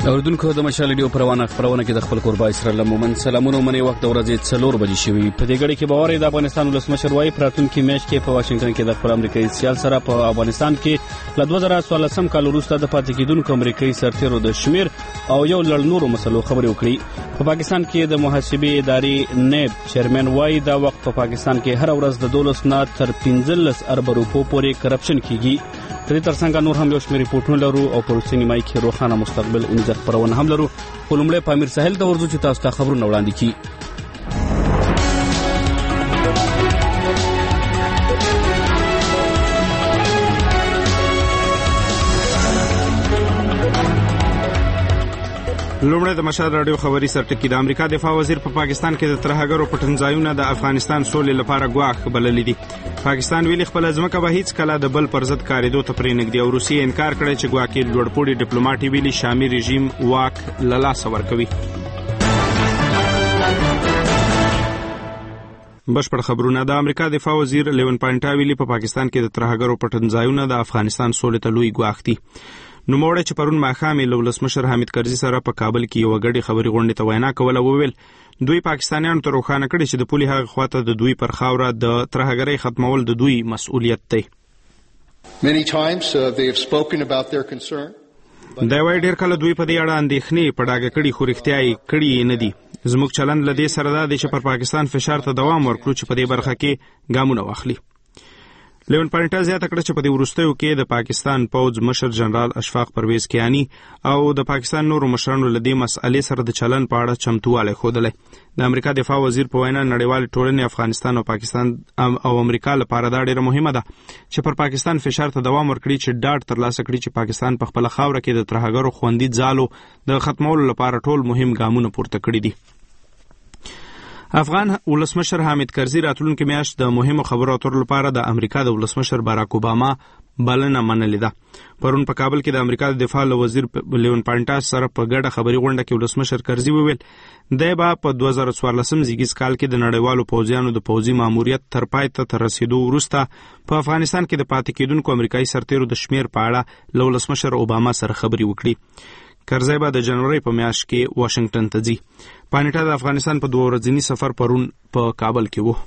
اوردونکو د مشال ریډیو پروانه خبرونه کې د خپل قربا اسرائیل مومن سلامونه منی وخت د ورځې 4 بجې شوی په دې غړي کې باور د افغانستان ولسمشر وايي پراتونکو میچ کې په واشنگټن کې د خپل امریکایي سیال سره په افغانستان کې ل 2014 کال وروسته د پاتې کېدونکو امریکایي سرتیرو د شمیر او یو لړ نورو مسلو خبرې وکړي. په پاکستان کې د محاسبې ادارې نیب چیرمن وايي دا وخت په پاکستان کې هر ورځ د 12 نه تر 15 ارب روپو پورې کرپشن کیږي. تر څنګه نور هم یو شمېر ریپورتونه لرو او پر سینمای کې روښانه مستقبل انځر خبرونه هم لرو. ولومړی پامیر ساحل ته ورځو چې تاسو ته خبرونه وړاندې کړي. لومړی د مشال رادیو خبري سرټکی. د امریکا دفاع وزیر په پاکستان کې د ترهګرو پټنځایونه د افغانستان سولې لپاره ګواښ بللي دي. پاکستان ویلي خپل ځمکه به هیڅ کله د بل پر ضد کاریدو ته پرې نږدې او روسیې انکار کړی چې ګواکې لوړپوړي ډیپلوماټ ویلي شامي رژیم واک له لاسه ورکوي. بشپړ خبرونه. د امریکا دفاع وزیر لیون پاینټا ویلي په پاکستان کې د ترهګرو پټنځایونه د افغانستان سولې ته لوی ګواښ دي. نو موړ چې پرون ماښام له ولسمشر حامد کرزي سره په کابل کې یو غړي خبري غونډه ته وینا کوله وویل دوی پاکستانیانو ته روښانه کړي چې د پولي هغه خواته د دوی پر خاوره د ترهګرۍ ختمول د دوی مسؤلیت دی. Many times they have spoken about their concern. دا وایي ډېر کله دوی په دې اړه اندېښنې په ډاګه کړي خو رښتیا یې کړي نه دي. زموږ چلند له دې سره دا دی چې پر پاکستان فشار ته دوام ورکړو چې په دې برخه کې ګامونه واخلي. لیون پاینټا زیاته کړه چې په دې وروستیو کې د پاکستان پوځ مشر جنرال اشفاق پرویز کیانی او د پاکستان نورو مشرانو له دې مسئلې سره د چلن په اړه چمتووالی ښودلی. د امریکا دفاع وزیر په وینا نړیوال ټولنې افغانستان او پاکستان او امریکا لپاره دا ډیره مهمه ده چې پر پاکستان فشار ته دوام ورکړي چې ډاډ ترلاسه کړي چې پاکستان په خپل خاوره کې د ترهګرو خوندي ځالو د ختمولو لپاره ټول مهم ګامونه پورته کړي دي. افغان ولسمشر حامد کرزي راتلونکي میاشت د مهمو خبرو اترو لپاره د امریکا د ولسمشر باراک اوباما بلنه منلې ده. پرون په کابل کې د امریکا د دفاع وزیر لیون پاینټا سره په ګډه خبري غونډه کې ولسمشر کرزي وویل دی به په 2014 زیږیز کال کې د نړیوالو پوځیانو د پوځي ماموریت تر پای ته رسیدو وروسته په افغانستان کې د پاتې کېدونکو امریکایي سرتیرو د شمیر په اړه له ولسمشر اوباما سره خبري وکړي. کرزی به د جنوري په میاشت کې واشنگټن ته ځي. پاینټا د افغانستان په 2 ورځني سفر پرون په کابل کې وو.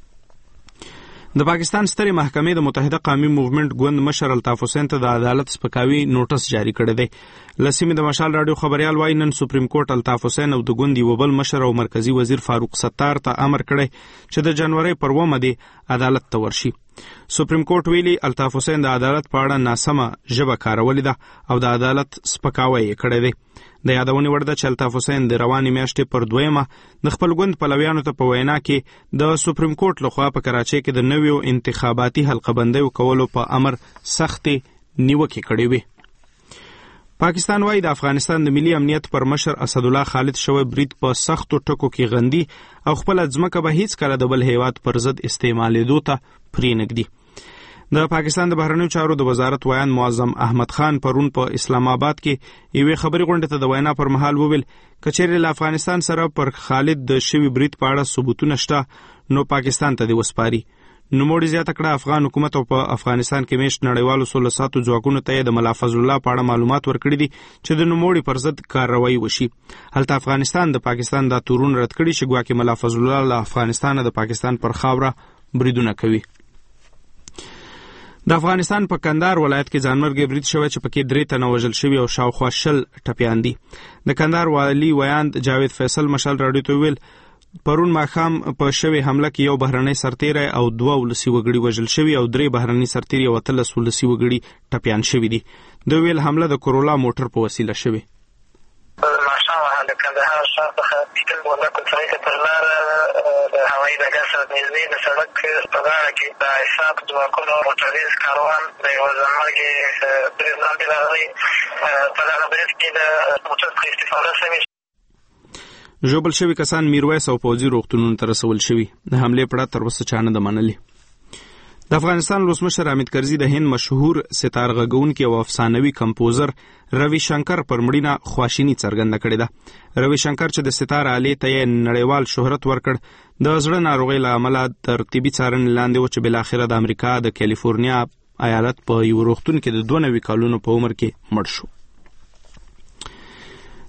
د پاکستان سترې محکمې د متحده قومي موومېنټ ګوند مشر الطاف حسین ته د عدالت سپکاوي نوټس جاری کړی دی. لسیمه د مشال رادیو خبريال وايي نن سپریم کورټ الطاف حسین او د ګوند یو بل مشر او مرکزی وزیر فاروق ستار ته امر کړی چې د جنوري پر 1 دی عدالت ته ورشي. سپریم کورټ ویلي الطاف حسین د عدالت په اړه ناسمه ژبه کارولې ده او د عدالت سپکاوی یې کړی دی. د یادونې وړ ده چې الطاف حسین د روانې میاشتې پر 2 د خپل ګوند پلویانو ته په وینا کې د سپریم کورټ لخوا په کراچۍ کې د نویو انتخاباتي حلقه بندیو کولو په امر سختې نیوکې کړې وې. پاکستان وايي د افغانستان د ملي امنیت پر مشر اسد الله خالد شوی برید په سختو ټکو کې غندي او خپل ځمکه به هیڅ کله د بل هیواد پر ضد استعمالېدو ته پرې نږدي. د پاکستان د بهرنیو چارو د وزارت ویان معظم احمد خان پرون په اسلام آباد کې یوې خبري غونډه ته د وینا پر مهال وویل کچېرې له افغانستان سره پر خالد د شوی برید په اړه ثبوتونه شته نو پاکستان ته دی وسپاري. نو موږ زیاته کړه افغان حکومت او په افغانستان کې میشت نړیوالو سولې ساتو ځواکونو ته د ملا فضل الله په اړه معلومات ورکړي دي چې د نوموړي پر ضد کارروایي وشي. هلته افغانستان د پاکستان د تورون رد کړي چې ګواکې ملا فضل الله له افغانستان د پاکستان پر خاوره بریدونه کوي. د افغانستان په کندهار ولایت کې ځانمرګي برید شوی چې پکې 3 تنه وژل شوي او شاوخوا 20 ټپیان دي. د کندهار والی ویاند جاوید فیصل مشال رادیو ته ویل پرون ماښام په شوی حمله کې یو بهرنی سرتیری او 2 ولسی وګړي وژل شوي او 3 بهرنی سرتیری او 13 ولسی وګړي ټپیان شوي دي. د ویل حمله د کورولا موټر په وسیله شوی. د کندهار ښار څخه پیټل بولکو څخه پر لار د هوایي ډګر سره نږدې د سړک په غاړه کې د اساق ځواکونو موټریز کاروان د یو ځانمرګي برید لاندې راغلی. په دغه برید کې د موټر څخه استفاده شوې. ژوبل شوي کسان میرویس او پوځي روغتونونو ته رسول شوي. د حملې پړه تر اوسه چا نه ده منلې. د افغانستان ولسمشر حامد کرزي د هند مشهور ستار غږونکي او افسانوي کمپوزر روي شنکر پر مړینه خواشیني څرګنده کړې ده. روي شنکر چې د ستار آلې ته یې نړیوال شهرت ورکړ د زړه ناروغۍ له امله تر طبي څارنې لاندې و چې بالاخره د امریکا د کالیفورنیا ایالت په یو روغتون کې د 92 کالونو په عمر کې مړ شو.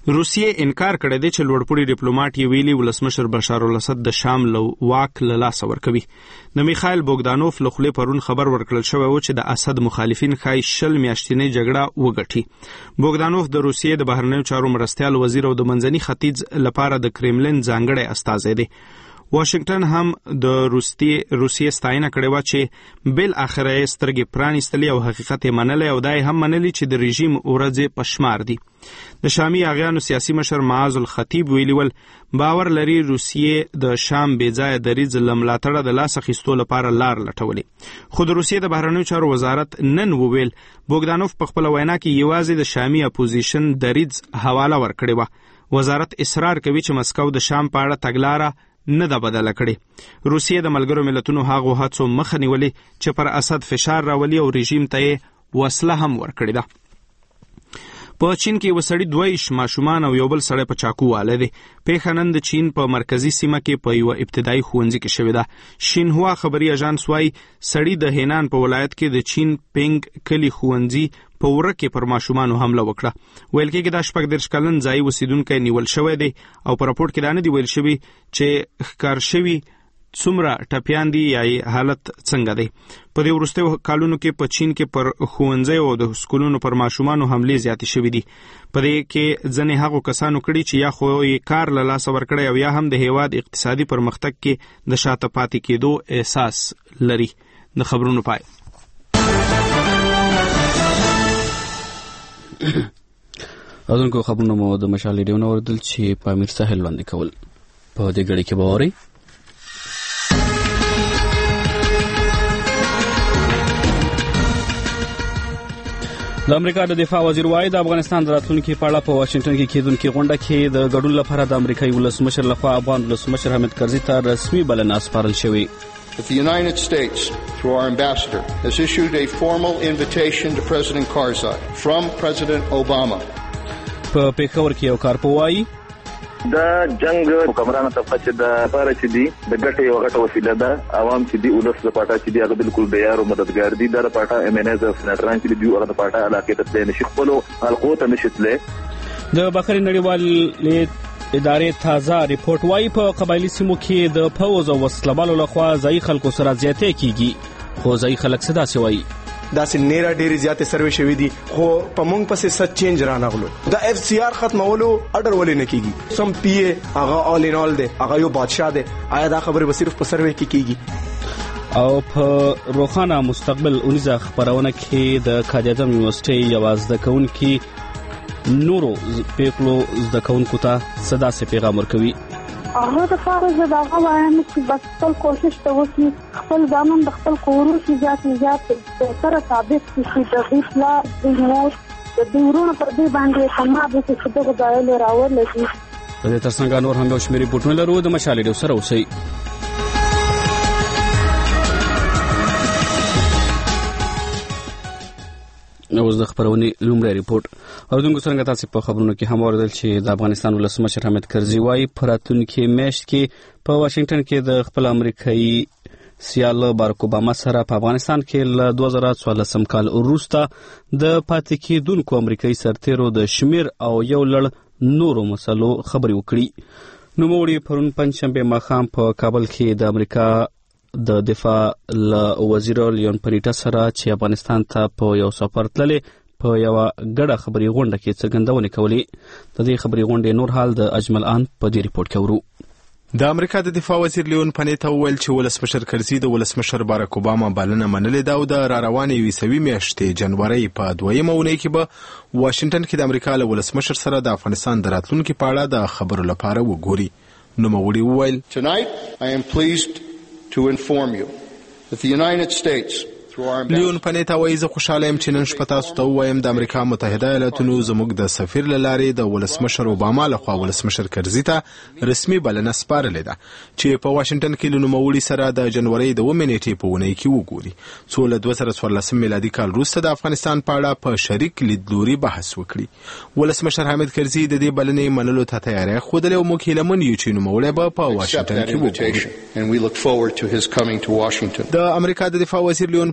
روسیې انکار کړی دی چې لوړپوړي ډیپلوماټ یې ویلي ولسمشر بشار الاسد د شام له واک له لاسه ورکوي. د میخایل بوګدانوف له خولې پرون خبر ورکړل شوی و چې د اسد مخالفین ښایي 20 میاشتنۍ جګړه وګټي. بوګدانوف د روسیې د بهرنیو چارو مرستیال وزیر او د منځني ختیځ لپاره د کرملین ځانګړی استازی دی. واشنگټن هم د روسیې ستاینه کړې وه چې بل اخره یې سترګې پرانیستلې او حقیقت یې منلی او دا یې هم منلي چې د رژیم ورځې په شمار دي. د شامي اغیانو سیاسي مشر معاذ الخطیب ویلي ول باور لري روسیې د شام بې ځایه دریځ له ملاتړه د لاس اخیستو لپاره لار لټولې. خو د روسیې د بهرنیو چارو وزارت نن وویل بوګدانوف په خپله وینا کې یوازې د شامي اپوزیشن دریځ حواله ورکړې وه. وزارت اصرار کوي چې مسکو د شام په اړه تګلاره نه ده بدله کړې. روسیې د ملګرو ملتونو هغو هڅو مخه نیولې چې پر اسد فشار راولي او رژیم ته یې وسله هم ورکړې ده. په چین کې یو سړی 2 ماشومان او یو بل سړی په چاقو واله دي. پیښه نن د چین په مرکزي سیمه کې په یو ابتدایي ښوونځي کې شوې ده. شینهوا خبري اژانس وايي سړی د هینان په ولایت کې د چین پینګ کلی ښوونځي په وره کې پر ماشومانو حمله وکړه. ویل کېږي دا 14 کلن ځایي اوسیدونکی نیول شوی دی او په راپورټ کې دا نه دی ویل شوی چې ښکار شوي څومره ټپیان دي یا حالت څنګه دی. په دې وروستیو کالونو کې په چین کې پر ښوونځیو او د سکولونو پر ماشومانو حملې زیاتې شوې دي. په دې کې ځینې هغو کسانو کړي چې یا خو یې کار له لاسه ورکړی او یا هم د هیواد اقتصادي پرمختګ کې د شاته پاتې کېدو احساس لري. د خبرونو پای. اذن خبرونه مو د مشال ریډیو نو وردل چې په امیر ساحل باندې کول په دې غړي کې باوري. د امریکا د دفاع وزیر وايي د افغانستان د راتلونکي په اړه په واشنگټن کې کېدونکې غونډه کې د ګډون لپاره د امریکایي ولسمشر لخوا افغان ولسمشر حامد کرزي ته رسمي بلنه سپارل شوې. The United States, through our ambassador, has issued a formal invitation to President Karzai from President Obama. په پیښور کې یو کارپوهي د جنگ حکمرانو طبقه چې د لپاره چې دي د ګټې یو غټه وسیله ده. عوام چې دي ولس لپاره چې دي هغه بالکل د یارو مددګار دي. د لپاره امنیت او سنټران چې دي هغه لپاره علاقه ته نشي خپلو حلقو ته نشي تله. د بخاري نړیوال ادارې تازه ریپورت وايي په قبایلی سیمو کې د فوز او وسلوالو لخوا ځای خلکو سره زیاتې کیږي. خو ځای خلک څه داسې وايي داسې نیره ډېرې زیاتې سروې شوې دي خو په موږ پسې ست چینج رانغلو. د اف سی آر ختمولو اډر ولې نه کیږي. سم پی ای هغه آل ان آل دی هغه یو بادشاہ دی. آیا دا خبره به صرف په سروې کې کیږي؟ او په روخانه مستقبل اونیزه خبرونه کې د کاجازم یونیورسيټي یو زده کوونکي نورو پیپلو زده کوونکو ته صدا سي پیغام ورکوي. هغه د فارغ د هغه وایم چې بس خپل کوشش ته وکړي خپل ځامن د خپل کورو چې زیات سره ثابت شي د دې پلا د مور د ورونو پر دې باندې سماج کې څه د غایل راول لګي. د ترڅنګ نور هم یو شمېر پټونه لرو د مشال ډیو سره اوسئ. نو د خبرونې لومړی ریپورت اوردونکو څنګه تاسو په خبرونو کې هم اوریدل چې د افغانستان ولسمشر حامد کرزي وايي په راتلونکي میاشت کې په واشنگټن کې د خپل امریکایي سیال باراک اوباما سره په افغانستان کې له 2014 کال وروسته د پاتې کېدونکو امریکایي سرتیرو د شمیر او یو لړ نورو مسلو خبري وکړي. نو موږ پرون پنځشنبه ماښام په کابل کې د امریکا د دفاع وزیر لیون پریټا سره چې افغانستان ته په یو سفر تللی په یو ګډه خبري غونډه کې څرګندونې کولې. د دې خبري غونډې نور حال د اجمل آن په دې ریپورت کې ورو. د امریکا د دفاع وزیر لیون پنیتا وویل چې ولسمشر کرزي د ولسمشر باراک اوباما بلنه منلې ده او د راروانې ویسوي میاشتې جنوري په 2مه اونۍ کې به واشنگټن کې د امریکا له ولسمشر سره د افغانستان د راتلونکي په اړه د خبرو لپاره وګوري. نو موږ وویل Tonight I am pleased to inform you that the United States لیون پنیتا وایي زه خوشاله یم چې نن شپه تاسو ته ووایم د امریکا متحده ایالاتونو زموږ د سفیر له لارې د ولسمشر اوباما لخوا ولسمشر کرزي ته رسمي بلنه سپارلې ده چې په واشنگټن کې له نوموړي سره د جنوري د 2 نیټې په اونۍ کې وګوري څو له 2014 میلادي کال وروسته د افغانستان په اړه په شریک لیدلوري بحث وکړي. ولسمشر حامد کرزي د دې بلنې منلو ته تیاری ښودلې او موږ هیله من یو چې نوموړی به په واشنگټن کې وګوري. د امریکا د دفاع وزیر لیون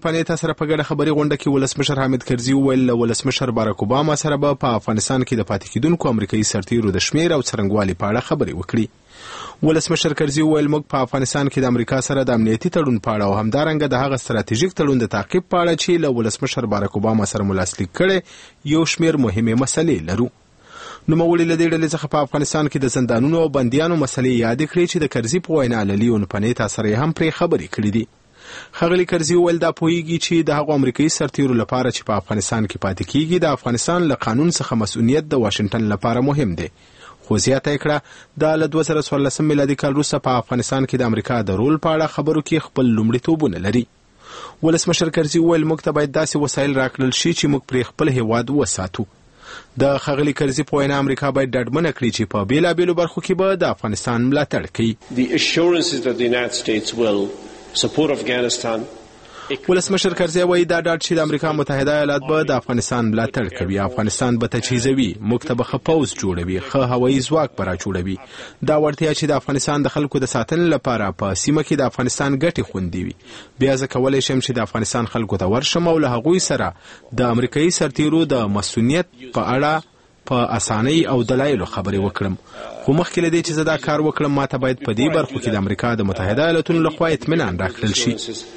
پنیتا سره په ګډه خبري غونډه کې ولسمشر حامد کرزي وویل ولسمشر باراک اوباما سره په افغانستان کې د پاتې کېدونکو امریکایي سرتیرو د شمیر او څرنګوالي په اړه خبري وکړي. ولسمشر کرزي وویل موږ په افغانستان کې د امریکا سره د امنیتي تړون په اړه او همدارنګه د هغه ستراتیژیک تړون د تعقیب په اړه چې له ولسمشر باراک اوباما سره ملاسلیک کړي یو شمیر مهمه مسلې لرو. نوموړي له دې ډلې څخه په افغانستان کې د زندانونو او بندیانو مسلې یاد کړې چې د کرزي په وینا له لیون پنیتا سره هم پرې خبرې کړې دي. ښاغلي کرزي وویل دا پوهیږي چې د هغو امریکایي سرتیرو لپاره چې په افغانستان کې پاتې کیږي د افغانستان له قانون څخه مسؤلیت د واشنگټن لپاره مهم دی. خو زیاته کړه دا له 2014 میلادي کال وروسته په افغانستان کې د امریکا د رول په اړه خبرو کې خپل لومړیتوبونه لري. ولسمشر کرزي وویل موږ ته باید داسې وسایل راکړل شي چې موږ پرې خپل هیواد وساتو. د ښاغلي کرزي په وینا امریکا باید ډاډمنه کړي چې په بیلابیلو برخو کې به د افغانستان ملاتړ کوي. ولسمشر کرزي وایي دا ډاډ چې د امریکا متحده ایالات به د افغانستان ملاتړ کوي. افغانستان به تجهیزوي، موږ ته به ښه پوځ جوړوي، ښه هوایي ځواک به راجوړوي. دا وړتیا چې د افغانستان د خلکو د ساتنې لپاره په سیمه کې د افغانستان ګټې خوندي وي. بیا زه کولی شم چې د افغانستان خلکو ته ورشم او له هغوی سره د امریکایي سرتیرو د مسؤلیت په اړه په اسانۍ او دلایلو خبرې وکړم. خو مخکې له دې چې زه دا کار وکړم ماته باید په دې برخو کې د امریکا د متحده ایالاتونو لخوا اطمینان راکړل شي.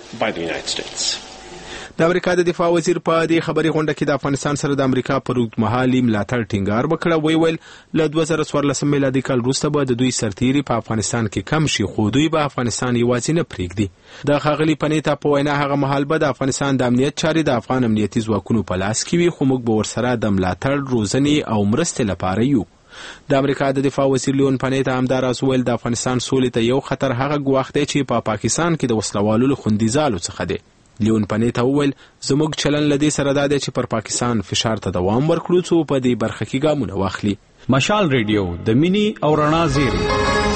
د امریکا د دفاع وزیر په دې خبري غونډه کې د افغانستان سره د امریکا پر اوږدمهالي ملاتړ ټینګار وکړ. ویل له 2014 میلادي کال وروسته به د دوی سرتیري په افغانستان کې کم شي خو دوی به افغانستان یوازې نه پرېږدي. د ښاغلي پنیتا په وینا هغه مهال به د افغانستان د امنیت چارې د افغان امنیتي ځواکونو په لاس کې وي خو موږ به ورسره د ملاتړ روزنې او مرستې لپاره یو. د امریکا د دفاع وزیر لیون پنیتا همداراز ویل د افغانستان سولې ته یو خطر هغه ګواښ دی چې په پاکستان کې د وسلوالو له خوندیزالو څخه دی. لیون پنیتا وویل زموږ چلن له دې سره دا دی چې پر پاکستان فشار ته دوام ورکړو څو په دې برخه کې ګامونه واخلي. مشال ریډیو د مینی او رڼا زیری.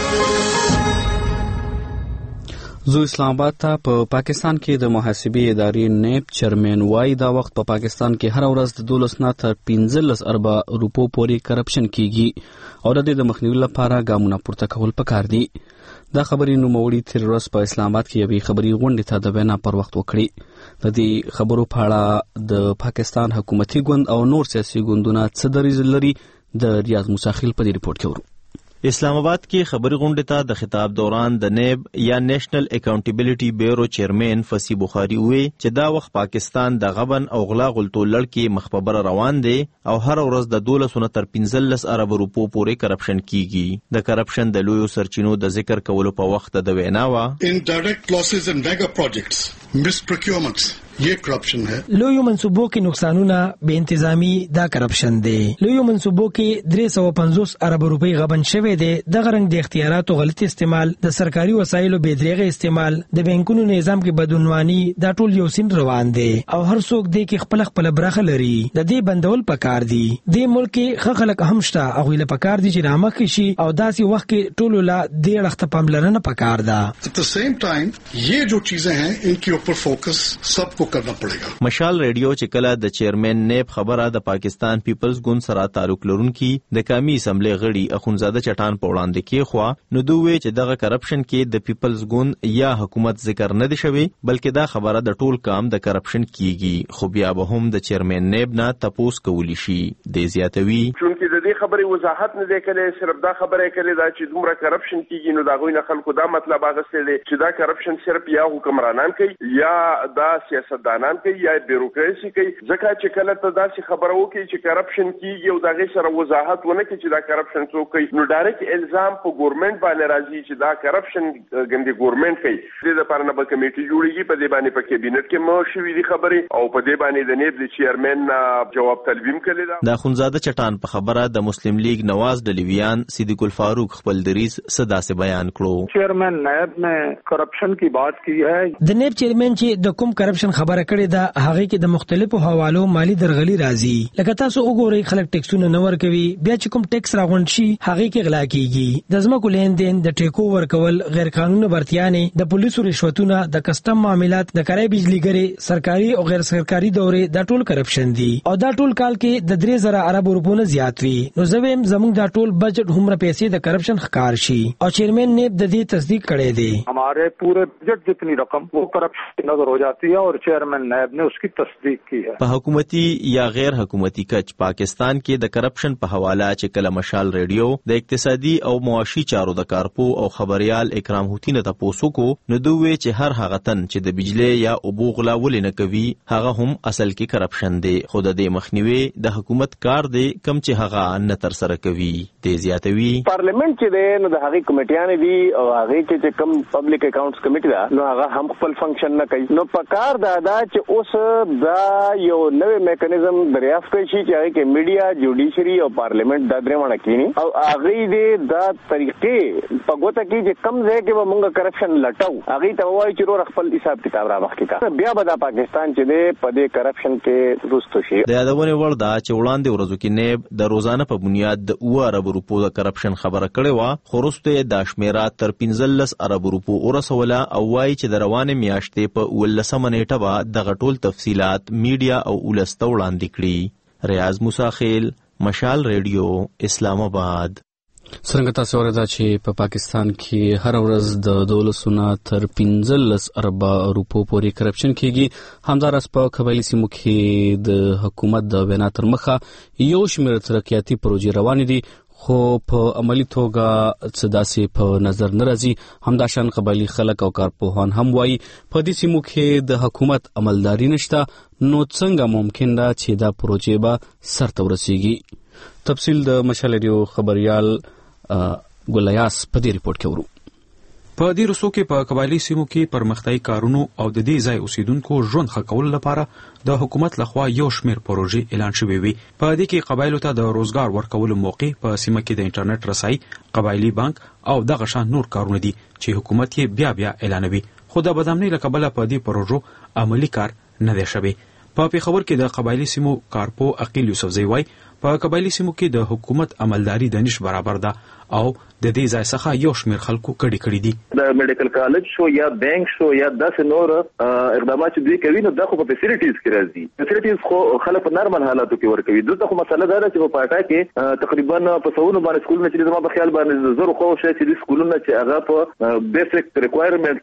زو اسلام آباد ته په پاکستان کې د محاسبې ادارې نیب چیرمن وای دا وخت په پاکستان کې هر ورځ د 12 نه تر 15 اربه روپو پورې کرپشن کیږي او د دې د مخنیوي لپاره ګامونه پورته کول پکار دي. دا خبرې نوموړي تیر ورځ په اسلام آباد کې یوې خبري غونډې ته د وینا پر وخت وکړي. د دې خبرو په اړه د پاکستان حکومتي ګوند او نور سیاسي ګوندونه څه دریځ لري د ریاض مساخیل په دې ریپورت کې ورو. اسلام آباد کې خبري غونډې ته د خطاب دوران د نیب یا نیشنل اکاونټیبلټی بیورو چیرمن فصیح بخاری وی چې دا وخت پاکستان د غبن او غلا غلطو لړ مخبره روان دی او هر ورځ د 12 نه تر 15 ارب روپو پورې کرپشن کیږي. د کرپشن د لویو سرچینو د ذکر کولو په وخت د وینا وا ان ډایرکټ لاسز ان میگا پروجیکټس مس پروکیورمنټس یہ کرپشن ہے. لویو منصوبوں کې نقصانونه بے انتظامی دا کرپشن دی. لویو منصوبوں کې 350 ارب روپۍ غبن شوی دی. د غرنګ د اختیاراتو غلط استعمال، د سرکاري وسایلو بے دریغه استعمال، د بانکونو نظام کې بدعنوانی دا ټول یو سین روان دی او هر څوک دی کې خپل برخه لري. د دې بندول پکار دی. د ملک کې خلک هم شته هغه له پکار دي چې رامخ شي او داسې وخت کې ټول لا د لخت پاملرنه پکار ده. At the same time یہ جو چیزیں ہیں ان کے اوپر فوکس سب کرنا پڑے گا. مشال ریډیو چې کله د چیرمن نیب خبره د پاکستان پیپلز ګوند سره تعلق لرونکي د قومي اسمبلی غړي اخونزاده چټان په وړاندې کې خو نو دوی چې دغه کرپشن کې د پیپلز ګوند یا حکومت ذکر نه دي شوی بلکې دا خبره د ټول کام د کرپشن کیږي. خو بیا به هم د چیرمن نیب نه تپوس کولی شي. د زیاتوي چونکه د دې خبرې وضاحت نه دی کړی، صرف دا خبره کړې دا چې دومره کرپشن کیږي نو دا غوښنه خلکو دا مطلب اغستې دي چې دا کرپشن صرف یا حکمرانان کوي یا دا سیاستدانان کوي یا بیروکراسي کوي. ځکه چې کله ته داسې خبره وکړي چې کرپشن کیږي او دا غي سره وضاحت ونه کوي چې دا کرپشن څوک کوي نو ډایرکټ الزام په ګورنمنت باندې راځي چې دا کرپشن ګندې ګورنمنت کوي. دې لپاره نه به کمیټي جوړیږي په دې باندې په کابینټ کې مو شوې دي خبرې او په دې باندې د نیب د چیرمن جواب طلبیم کړی دا. د خونزاده چټان په خبره د مسلم لیگ نواز ډلیویان صدیق الفاروق خپل دریز صدا سے بیان کړو. چیرمن نیب نے کرپشن کی بات کی ہے. د نیب چیرمن چې د کوم کرپشن خبره کړې دا هغه کې د مختلفو حوالو مالی درغلي راځي. لکه تاسو وګورئ خلک ټیکسونه نه ورکوي، بیا چې کوم ټیکس راغونډ شي هغه کې غلا کیږي. د ځمکو لین دین، د ټیکو ورکول، غیر قانوني برتیانې، د پولیسو رشوتونه، د کسٹم معاملات، د کرای بجلیګری، سرکاري او غیر سرکاري دورې دا ټول کرپشن دي او دا ټول کال کې د 3000 ارب روپو نه زیات وي. نو زویم زموږ دا ټول بجټ همره پیسې د کرپشن ښکار شي او چیرمن نیب د دې تصدیق کړی دی. ہمارے پورے بجٹ جتنی رقم وہ کرپشن نظر ہو جاتی ہے اور chairman नायब ने उसकी तस्दीक की है। په حکومتي یا غیر حکومتي کچ پاکستان کې د کرپشن په حواله چې کله مشال ریډیو د اقتصادي او معاشي چارو د کارپو او خبريال اکرام هوتی نه تاسو کو نو دوی چې هر هغه تن چې د بجلی یا اوبو غلا ولې نه کوي هغه هم اصل کې کرپشن دی. خو د دې مخنیوي د حکومت کار دی کم چې هغه نه تر سره کوي. د زیاتوي پارلیمنت چې دی نو د هغه کمیټیانې دي او هغه چې کم پبلک اکاونټس کمیټه ده نو هغه هم خپل فنکشن نه کوي. نو پکار دا چې اوس دا یو نوې میکانیزم دریافت کوي چې هغه کې میډیا، جوډیشري او پارلیمنت دا درې مړه کینی او هغه دې دا طریقې په ګوته کې چې کم ځای کې به مونږ کرپشن لټاو هغه ته وایي چې ور خپل حساب کتاب را مخکې کا بیا به دا پاکستان چې دی په دې کرپشن کې روستو شي. د یادونه ور دا چې وړاندې ورځو کې نیب د روزانه په بنیاد د 2 ارب روپو د کرپشن خبره کړې و خو وروسته د شمیره تر 15 ارب روپو ورسوله او وایي چې د روانې میاشتې په 19 نیټه به دغه ټول تفصيلات میډیا او ولسته وړاندې کړي. ریاض موسی خیل، مشال ریډیو، اسلام آباد. څنګه تاسو ورته چې په پاکستان کې هر ورځ د دولسونه تر 15 ارب روپو پورې کرپشن کیږي. همدارس په قبایلی سیمو کې د حکومت د وینا تر مخه یو شمېر ترقیاتي پروژې روانې دي خو په عملی توګه څه داسې په نظر نه راځي. همداشان قبایلی خلک او کارپوهان هم وایي په دې سیمو کې د حکومت عملداري نشته نو څنګه ممکن ده چې دا پروژې به سرته ورسیږي. تفصیل د مشال ریډیو خبريال ګلیاس په دې ریپورت کې ورو. په دې رسو کې په قبایلی سیمو کې پرمختیايي کارونو او د دې ځای اوسیدونکو ژوند ښه کولو لپاره د حکومت لخوا یو شمېر پروژې اعلان شوې وي. په دې کې قبایلو ته د روزګار ورکولو موقع په سیمه کې د انټرنیټ رسایي، قبایلی بانک او دغه شان نور کارونه دي چې حکومت یې بیا اعلانوي. خو د بدامنۍ له کبله په دې پروژو عملی کار نه دی شوی. په پیښور کې د قبایلی سیمو کارپو عقیل یوسفزئی وایي په قبایلی سیمو کې د حکومت عملداري د نش برابر ده او د دې ځای څخه یو شمېر خلکو کړي دي. د میډیکل کالج شو یا بانک شو یا داسې نور اقدامات چې دوی کوي نو دا خو په فیسیلیټیز کې راځي. فیسیلیټیز خو خلک په نارمل حالاتو کې ورکوي. دغه خو مسله ده چې په پاټا کې تقریبا په سونو باندې سکولونه چې زما په خیال باندې زرو خو شي چې سکولونه چې هغه په بیسیک ریکوایرمنټ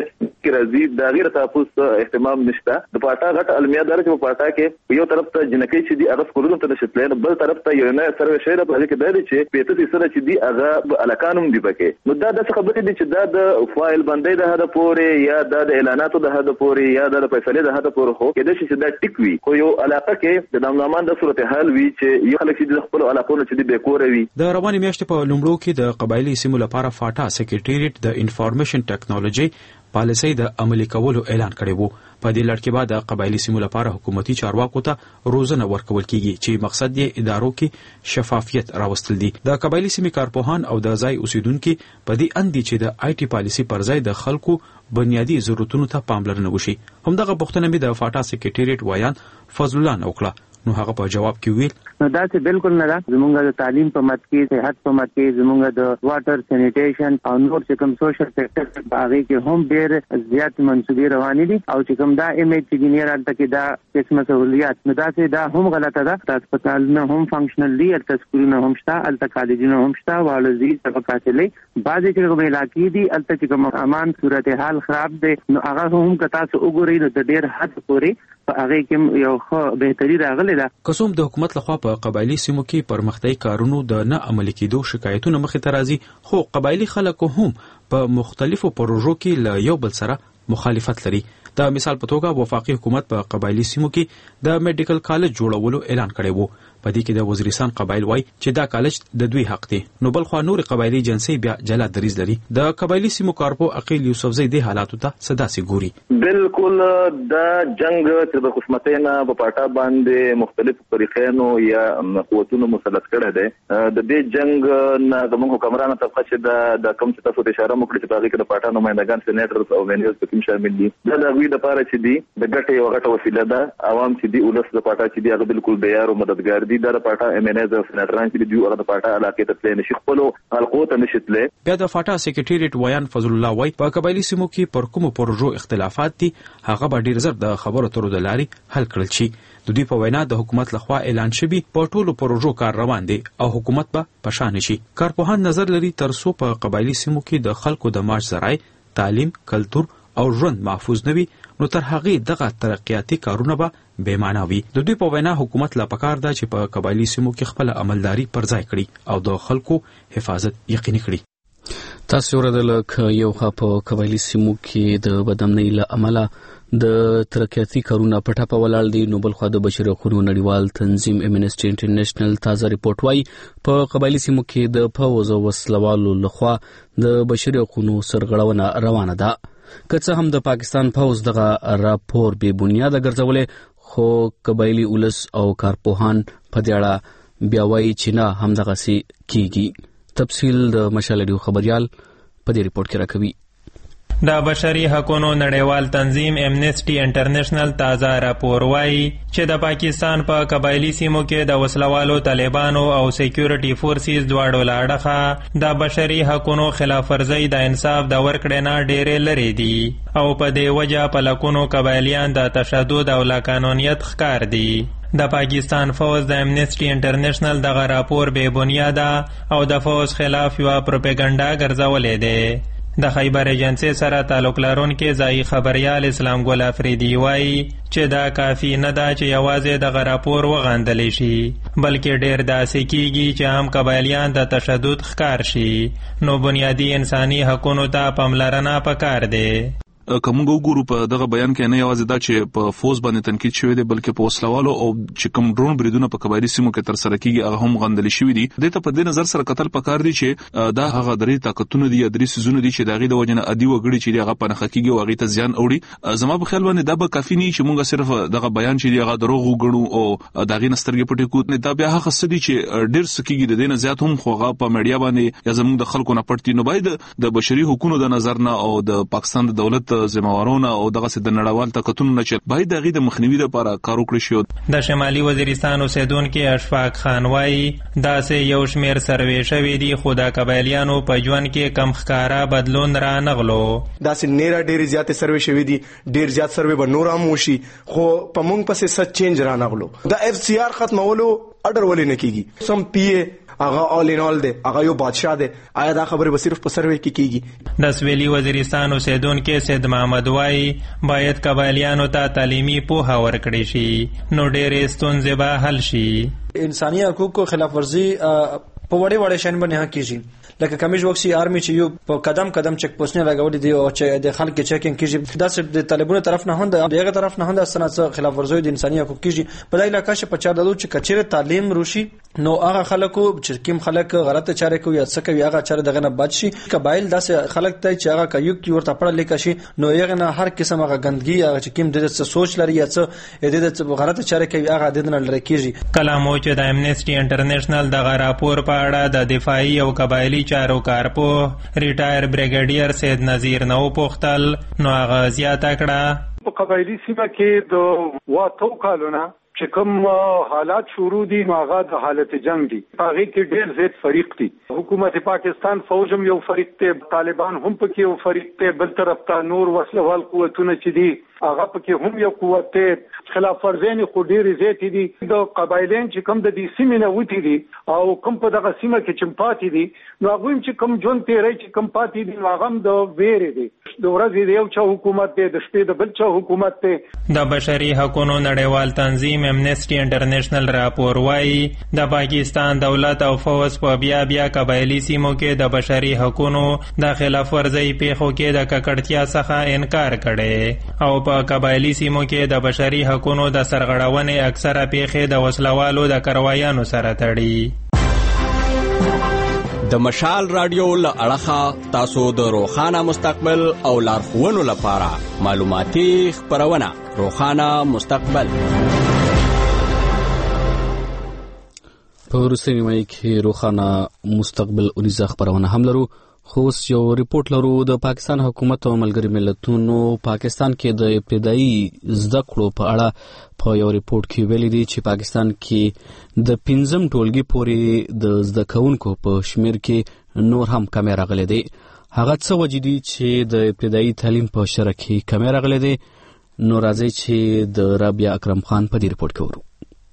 کې راځي دا غیر تاسو اهتمام نشته. د پاټا غټ المیه دار چې په پاټا کې یو طرف ته جنکی چې دی هغه سکولونه ته نشتلې بل طرف ته یو نه سروې شي په هغه کې دا چې په تاسو سره چې دی هغه الکانوم دی پکې. نو دا د څه خبرې دي چې دا د فایل باندې د هدا پورې یا د اعلاناتو د هدا پورې یا د فیصله د هدا پورې خو کېدای شي چې دا ټیک وي. خو یو علاقه کې د نامناسب د صورتحال وي چې یو خلک چې د خپل علاقو نه چې دی بیکور وي. د رواني میاشتې په لومړو کې د قبایلی سیمو لپاره فاټا سکریټریټ د انفارمیشن ټیکنالوژي پالیسي د عملي کولو اعلان کړی وو. په دې لړ کې بعد د قبایلی سیمو لپاره حکومتي چارواکو ته روزنه ورکول کیږي چې مقصد یې ادارو کې شفافیت راوستل دي. د قبایلی سیمې کارپوهان او د ځای اوسیدونکو په دې اندي چې د آی ټي پالیسي پر ځای د خلکو بنیادی ضرورتونو ته پاملرنه وشي. همدغه پوښتنه مې د فاټا سکریټریټ وایان فضل الله نوکړه. نو هغه په جواب کې ویل نو دا چې بالکل نه ده. زمونږ د تعلیم په مت کې، صحت په مت کې، زمونږ د واټر سینیټیشن او نور چې کوم سوشل سیکټر په هغه کې هم ډېر زیات منسوبې روانې دي او چې کوم دا امیج انجینیر الته کې دا قسمه سہولیات نو دا چې دا هم غلطه ده. هسپتالونه هم فنکشنل دي، الته سکولونه هم شته، الته کالجونه هم شته، والوزي طبقات لې بعضې چې کوم علاقې دي الته چې کوم امان صورتحال خراب دي نو هغه هم که تاسو وګورئ نو د ډېر حد پورې په هغه کې یو ښه بهتري راغلی ده. کوم د حکومت لخوا په قبایلی سیمو کې پرمختیايي کارونو د نه عملي کېدو شکایتونه مخې ته راځي خو قبایلی خلکو هم په مختلفو پروژو کې له یو بل سره مخالفت لري. د مثال په توګه وفاقي حکومت په قبایلی سیمو کې د میډیکل کالج جوړولو اعلان کړی وو. په دې کې د وزیرستان قبایل وای چې دا کالج د دوی حق دی. نو بل خو نور قبایلی جنسي بیا جلا دریز لري. د قبایلی سیمو کارپو عقیل یوسفزئی د حالاتو ته صدا سي ګوري. بالکل دا جنگ چې د خصمتینا په پاټا باندې مختلف طریقینو یا قوتونو مسلط کړه ده. د دې جنگ نه د حکمرانو طبقه چې د کوم څه تاسو اشاره وکړه چې هغه کې د پاټا نمائندگان سېنیټرز او وینیوز په کوم شامل دي. دا د غوی د لپاره چې دی د ګټې یو غټه وسیله ده. عوام چې دی ولس د پاټا چې دی هغه بالکل بیار او مددگار دي. د پاټا امنیز او سېنیټران چې دی هغه د پاټا علاقې ته تللی نشي خپل حلقو ته نشي تللی. بیا د فاټا سکریټریټ وایان فضل الله وای په قبایلی سیمو کې پر کومو پروژو اختلافات دي هغه به ډیر زر د خبرو ترو د لاري حل کړل شي. د دوی په وینا د حکومت لخوا اعلان شوی په ټولو پروژو کار روان دي او حکومت به پشان شي. کارپوهان نظر لري ترڅو په قبایلی سیمو کې د خلکو د معاش ذرای، تعلیم، کلتور او ژوند محفوظ نه وي نو تر هغې دغه ترقیاتي کارونه به بې معنا وي. د دوی په وینا حکومت لا پکار ده چې په قبایلي سیمو کې خپله عملداري پر ځای کړي او د خلکو حفاظت یقیني کړي. تاسو اوریدل یو خوا په قبایلي سیمو کې د بدامنۍ له امله د ترقیاتي کارونه په ټاپه ولاړ دي، نو بل خوا د بشري حقوقو نړیوال تنظیم امنسټي انټرنیشنل تازه ریپورت وايي په قبایلي سیمو کې د پوځ او وسلوالو لخوا د بشري حقوقو سرغړونه روانه ده. که څه هم د پاکستان پوځ دغه راپور بې بنیاده ګرځولې، خو قبایلي ولس او کارپوهان په دې اړه بیا وایي چې نه همدغسې کیږي. تفصیل د مشال ریډیو خبریال په دې ریپورت کې راکوي. د بشري حقوقو نړیوال تنظیم امنسټي انټرنیشنل تازه راپور وايي چې د پاکستان په قبایلي سیمو کې د وسلوالو طالبانو او سکیورټي فورسز دواړو له اړخه د بشري حقوقو خلاف ورزي د انصاف د ورکړې نه ډېرې لرې دي او په دې وجه په لکونو قبایلیان د تشدد او لاقانونیت ښکار دي. د پاکستان فوج د امنسټي انټرنیشنل دغه راپور بې بنیاده او د فوج خلاف یوه پروپاګاندا ګرځولې ده. د خیبر ایجنسی سره تعلق لرونکي ځایي خبریال اسلام ګل افریدي وایي چې دا کافي نه ده چې یوازې دغه راپور وغندلی شي، بلکې ډېر داسې کیږي چې هم قبایلیان د تشدد ښکار شي، نو بنیادي انساني حقونو ته پاملرنه پکار دی. که موږ وګورو په دغه بیان کې نه یوازې دا چې په فوز باندې تنقید شوی دی، بلکې په وسلوالو او چې کوم ډرون بریدونه په قبایلي سیمو کې تر سره کیږي هغه هم غندل شوی دي. دې ته په دې نظر سره کتل پکار دي چې دا هغه درې طاقتونه دي یا درې سيزونه دي چې دغه د وجنه ادي وګړي چې هغه په نخ کېږي او هغه ته زیان اوري. زما په خیال باندې دا به کافي نه چې موږ صرف دغه بیان چې هغه دروغ وګڼو او دغه نسترګې پټې کوو. دا بیا هغه څه دي چې ډېر سکیږي د دې نه زیات هم خوغه په میډیا باندې یا زموږ د خلکو نه پټي. نو باید د بشري حقوقو د نظر نه او د پاکستان د دولت ذمہوارانو او دغه د نړیوال طاقتونو نه چې باید دغه د مخنیوي لپاره کار وکړي شي. د شمالي وزیرستان اوسیدونکو اشفاق خان وایي دا سه یو شمیر سروې شوی دی، خو د قبایلیانو په ژوند کې کم ښکارا بدلون را نغلو. دا سه نیره ډېر زیات سروې شوی دی، ډېر زیات سروې به نور هم وشي، خو په مونږ پسې سچ چینج را نغلو. د اف سی آر ختمولو اډر ولې نه کیږي؟ سم پی ای هغه آل ان آل دی، هغه یو بادشاہ دی. آیا دا خبره به صرف په سروې کې کیږي؟ د سویلي وزیرستان اوسیدونکو سید محمد وایي باید قبایلیانو ته تعلیمي پوهه ورکړي شي، نو ډېرې ستونزې به حل شي. انساني حقوقو خلاف ورزي په وړې وړې شان باندې ها کیږي، لکه کمیج وکسي آرمي چې یو په قدم قدم چک پوسټونه لګولې دي او چې د خلک چیکینګ کیږي. دا چې د طالبانو طرف نه هند دغه طرف نه هند سنت خلاف ورزي د انساني حقوق کیږي. په دای علاقې چې په چا دلو چې کچېره تعلیم روشي، نو هغه خلکو چې کوم خلک غلطه چارې کوي یا څه کوي هغه چارې دغه نه بچ شي. قبایل داسې خلک ته چې هغه کوي کی ورته پړه لیکه شي، نو یې نه هر قسم هغه ګندګي هغه چې کوم د څه سوچ لري یا څه د غلطه چارې کوي هغه د نه لری کیږي. کلامو چې د امنسټي انټرنیشنل دغه راپور په اړه د دفاعي او قبایلی چارو کارپوه ریټایر بریګیډیر سید نذیر نو پوښتل، نو هغه زیاته کړه په قبایلی سیمه کې د واتو کالونه چې کوم حالات شروع دي نو هغه د حالت جنگ دي. هغه کې ډېر زیات فریق دي. حکومت پاکستان فوج هم یو فریق ته، طالبان هم پکې یو فریق ته، بل طرف ته نور وسلوال قوتونه چې دي هغه پکې هم یو قوت ته. خلاف ورزي خو ډېر زیات دي. د قبایلین چې کوم د دې سیمې نه وتی دي او کوم په دغه سیمه کې چې پاتې دي، نو هغه چې کوم جون تیرې چې کوم پاتې دي نو هغه د ویرې دي. د ورځې د یو چا حکومت دی، د شپې د بل چا حکومت دی. د بشري حقوقو نړیوال تنظیم امنسټي انټرنیشنل راپور وايي د پاکستان دولت او فوج په بیا قبایلی سیمو کې د بشري حقوقو د خلاف ورزي پیښو کې د ککړتیا څخه انکار کړي او په قبایلی سیمو کې د بشري حقوقو د سرغړونې اکثره پیښې د وسلوالو د کاروایانو سره تړي. د مشال رادیو له اړخه تاسو د روخانه مستقبل او لارښوونو لپاره معلوماتي خپرونه روخانه مستقبل. په وروستي نیمایي کې روخانه مستقبل اونیزه خپرونه هم لرو، خو اوس یو ریپورت لرو. د پاکستان حکومت او ملګري ملتونو پاکستان کې د ابتدایي زده کړو په اړه په یو ریپورت کې ویلي دي چې پاکستان کې د 5م ټولګي پورې د زده کوونکو په شمیر کې نور هم کمی راغلی دی. هغه څه وجې دي چې د ابتدایي تعلیم په شرح کې کمی راغلی دی؟ نو راځئ چې د رابعه اکرم خان په دې ریپورت کې ورو.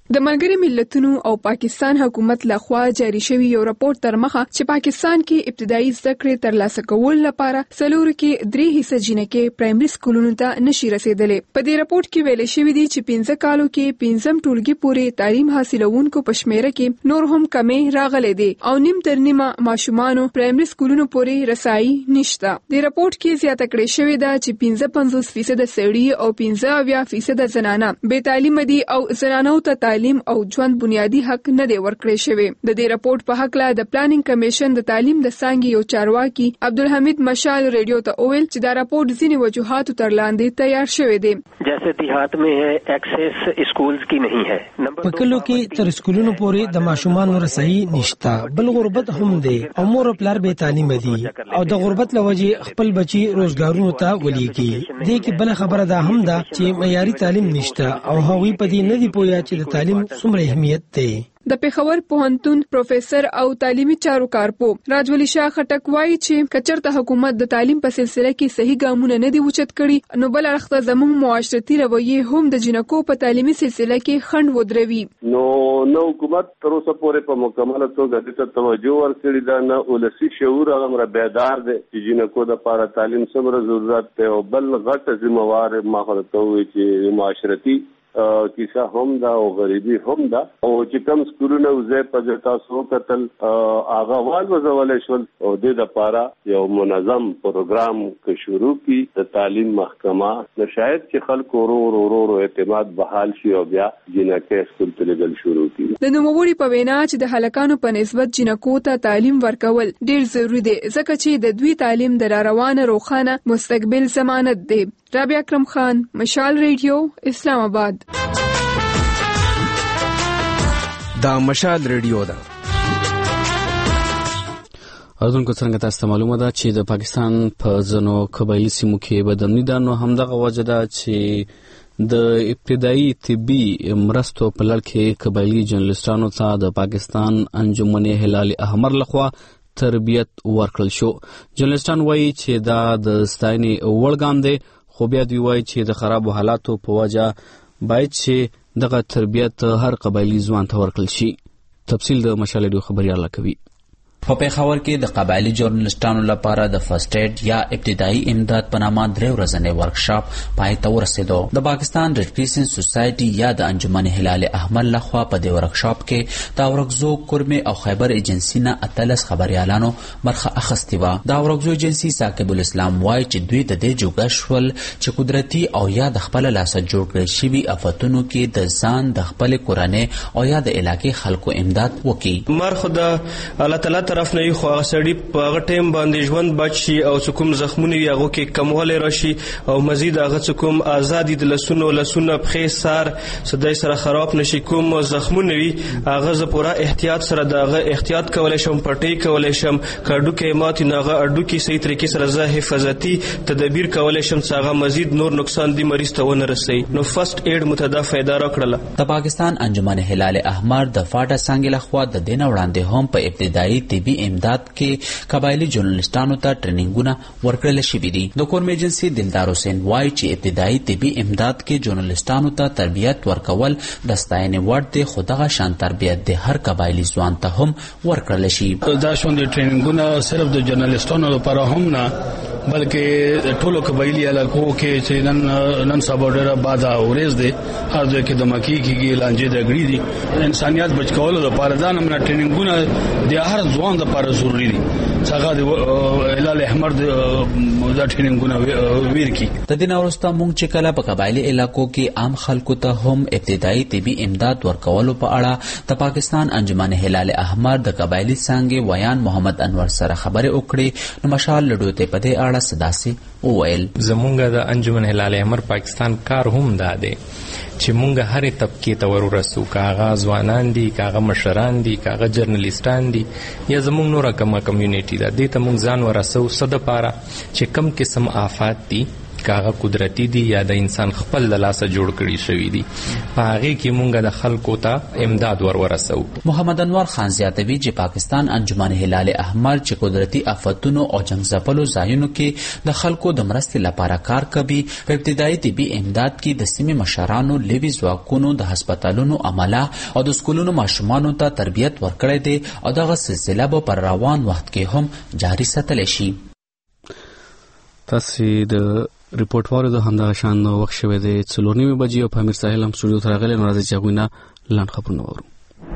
د ملګري ملتونو او پاکستان حکومت لخوا جاری شوی یو راپور تر مخه چې پاکستان کې ابتدایي زده کړې ترلاسه کول لپاره څلور کې 3% جنکې پرایمري سکولونو ته نشي رسیدلې. په دې راپور کې ویل شوی دی چې 15 کالو کې 15 ټولګي پورې تعلیم حاصلونکو په شمیره کې نور هم کمې راغلي دي او نیم تر نیمه ماشومانو پرایمري سکولونو پورې رسایي نشته. د راپور کې زیاته کړې شوې ده چې 55% سړي او 15% زنانه بې تعلیمه دي او زنانو ته تعلیم او ژوند بنیادی حق نه دی ورکړی شوی. د دې راپورټ په حق لا د پلانینګ کمیشن د تعلیم د څانګې یو چارواکي عبدالحمید مشال ریډیو ته وویل چې دا راپورټ ځینې وجوهاتو تر لاندې تیار شوی دی. جیسے دیہات میں ہے ایکسس اسکولز کی نہیں ہے. په کلو کې تر سکولونو پورې د ماشومانو رسایي نشته. بل غربت هم دی او مور پلار به تعلیم دي او د غربت لوجې خپل بچي روزګارونو ته ولېږي. دې کې بل خبره ده هم ده چې معیاري تعلیم نشته او هغوی په دې نه دی پوهه چې د تعلیم څومره اهمیت دی. د پیښور پوهنتون پروفیسور او تعلیمي چارو کارپو راجولی شاه خټک وایي چې کچرته حکومت د تعلیم په سلسله کې صحیح ګامونه نه دي اوچت کړي نو بل اړخ ته زموږ معاشرتي رویه هم د جنکو په تعلیمي سلسله کې خنډ ودروي. نو حکومت تر اوسه پورې په مکمله توګه د توجه ورکړي دا نه ولسی شعور هغه بیدار دي چې جنکو د لپاره تعلیم څومره ضرورت دی او بل غټه ذمہوار ماخذته وي چې معاشرتي کیسه هم دا او غریبي هم دا او چې کوم سکولونه وزې په تاسو قتل هغه وزولې شول او د لپاره یو منظم پروګرام کې شروع کی د تعلیم محکمه نو شاید چې خلک ورو اعتماد بحال شي او بیا جنکه سکول ته لګل شروع کی. د نوموړي په وینا چې د هلکانو په نسبت جنکو ته تعلیم ورکول ډیر ضروری دی ځکه چې د دوی تعلیم د روانه روخانه مستقبل ضمانت دی. رابعه اکرم خان، مشال ریډیو، اسلام آباد. دا مشال ریډیو ده. اردن کو څنګه تاسو ته معلومه ده چې د پاکستان په ځنو قبایلی سیمو کې بدامني ده نو همدغه وجه ده چې د ابتدایي طبي مرستو په لړ کې قبایلی جرنالستانو ته د پاکستان انجمن هلال احمر لخوا تربیت ورکړل شو. جرنالستان وایي چې دا د ستاینې وړ ګام دی خو بیا دوی وایي چې د خرابو حالاتو په وجه باید چې دغه تربیت هر قبایلی ځوان ته ورکړل شي. تفصیل د مشال ریډیو خبريال کوي. په پیښور کې د قبایلی جورنالستانو لپاره د فرست ایډ یا ابتدایي امداد په نامه 3 ورځنی ورکشاپ پای ته ورسېدو. د پاکستان ریډ کریسنټ سوسایټي یا د انجمن هلال احمر لخوا په دې ورکشاپ کې د اورګزو کورمه او خیبر ایجنسی نه 13 خبريالانو برخه اخیستې و. د اورګزو ایجنسی ثاقب الاسلام وایي چې دوی د دې جوګشول چې قدرتي او یا د خپل لاس جوړ کړی شوی افتونو کې د ځان د خپل کورنۍ او یا د علاقې خلکو امداد وکړي. مرخ د الله تعالی طرف نه خو هغه سړی په هغه ټیم باندې ژوند بچ شي او څوک زخمونه وي هغه کې کموالی راشي او مزید هغه څوک ازادي د لسونو پخې سار سدای سره خراب نشي کوم زخمونه وي هغه ز پورا احتیاط سره دغه احتیاط کولای شم پټي کولای شم کډو کې مات نه هغه اډو کې صحیح طریقې سره زه حفاظتي تدابیر کولای شم چې هغه مزید نور نقصان دي مریض ته ونه رسي. نو فرست ایډ متدا فائدہ راکړه. د پاکستان انجمن هلال احمر د فاټا څنګه لخوا د دین وړاندې هم په ابتدایي طبي امداد کې قبایلی جرنالستانو ته ټریننګونه ورکړل شوي دي. د کورم ایجنسی دلدار حسین وایي چې ابتدایي طبي امداد کې جرنالستانو ته تربیت ورکول د ستاینې وړ دی خو دغه شان تربیت د هر قبایلی ځوان ته هم ورکړل شي. دا شون د ټریننګونه صرف د جرنالستانو لپاره هم نه بلکې ټولو قبایلی علاقو کې چې نن سبا ډېره بادا اورز دي هر ځای کې د مکی کېږي لانجې د غړي دي انسانيت بچ کولو لپاره دا نه ټریننګونه د هر ځوان لپاره ضروری دي. څنګه د هلال احمر د ټریننګونه ویر کی د دین اورستا مونږ چې کله په قبایلی علاقو کې عام خلکو ته هم ابتدایي طبي امداد ورکولو په اړه د پاکستان انجمن هلال احمر د قبایلی څنګه ویان محمد انور سره خبرې وکړې نو مشال لډو ته په دې اړه صداسي وویل. زمونږ د انجمن هلال احمر پاکستان کار هم داده چې مونږ هرې طبقې ته ورسو کاغه ځوانان دي کاغه مشران دي کاغه جرنالستان دي یا زمونږ نور کومه کمیونټي ده دې ته مونږ ځان ورسو صد پاره چې کم قسم آفات دي کاغه قدرتي دي یا د انسان خپل د لاسه جوړ کړي شوی دي په هغه کې مونږ د خلکو ته امداد ورسو. محمد انور خان زیاتوي چې پاکستان انجمن هلال احمر چې قدرتي آفتونو او جنگ ځپلو ځایونو کې د خلکو د مرستې لپاره کار کوي. په ابتدایي طبي امداد کې د سیمې مشرانو لوی ځواکونو د هسپتالونو عمله او د سکولونو ماشومانو ته تربیت ورکړی دی او دغه سلسله به پر روان وخت کې هم جاري ساتلی شي. تاسو د ریپورت واره د همدغه شان وخت شوی دی 4:30 بجې او په امیر ساحل هم سټوډیو ته راغلی نو راځي چې هغوی نه لاندې خبرونه واورو.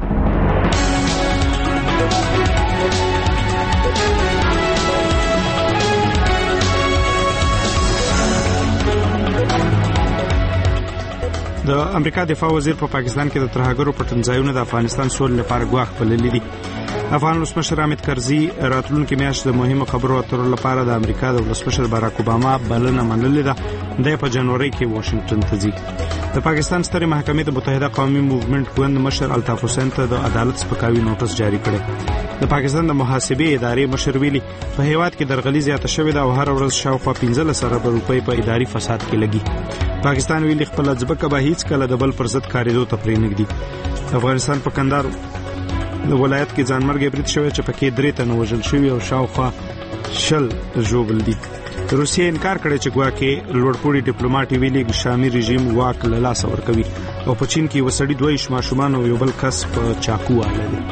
د امریکا دفاع وزیر په پاکستان کې د ترهګرو پټنځایونو د افغانستان سولې لپاره ګواښ بللی دی. افغان ولسمشر حامد کرزي راتلونکي میاشت د مهمو خبرو اترو لپاره د امریکا د ولسمشر باراک اوباما بلنه منلې ده. د په جنوري کې واشنگټن ته ځي. د پاکستان سترې محکمې د متحده قومي موومېنټ ګوند مشر الطاف حسین ته د عدالت سپکاوي نوټس جاری کړی. د پاکستان د محاسبې ادارې مشر ویلي په هیواد کې درغلي زیاته شوې ده او هر ورځ شاوخوا 15 ارب روپۍ په اداري فساد کې لګي. پاکستان ویلي خپل ځمکه به هیڅ کله د بل پر ضد کاریدو ته پرېنږدي. افغانستان په کندهار د ولایت کې ځانمرګي برید شوی چې پکې 3 تنه وژل شوي او شاوخوا 10 ژوبل دي. روسیه انکار کړی چې ګواکې لوړپوړي ډیپلوماټ ویلي شامي رژیم واک له لاسه ورکوي او په چین کې وسړي 2 ماشومان او یو بل کس په چاقو واله دي.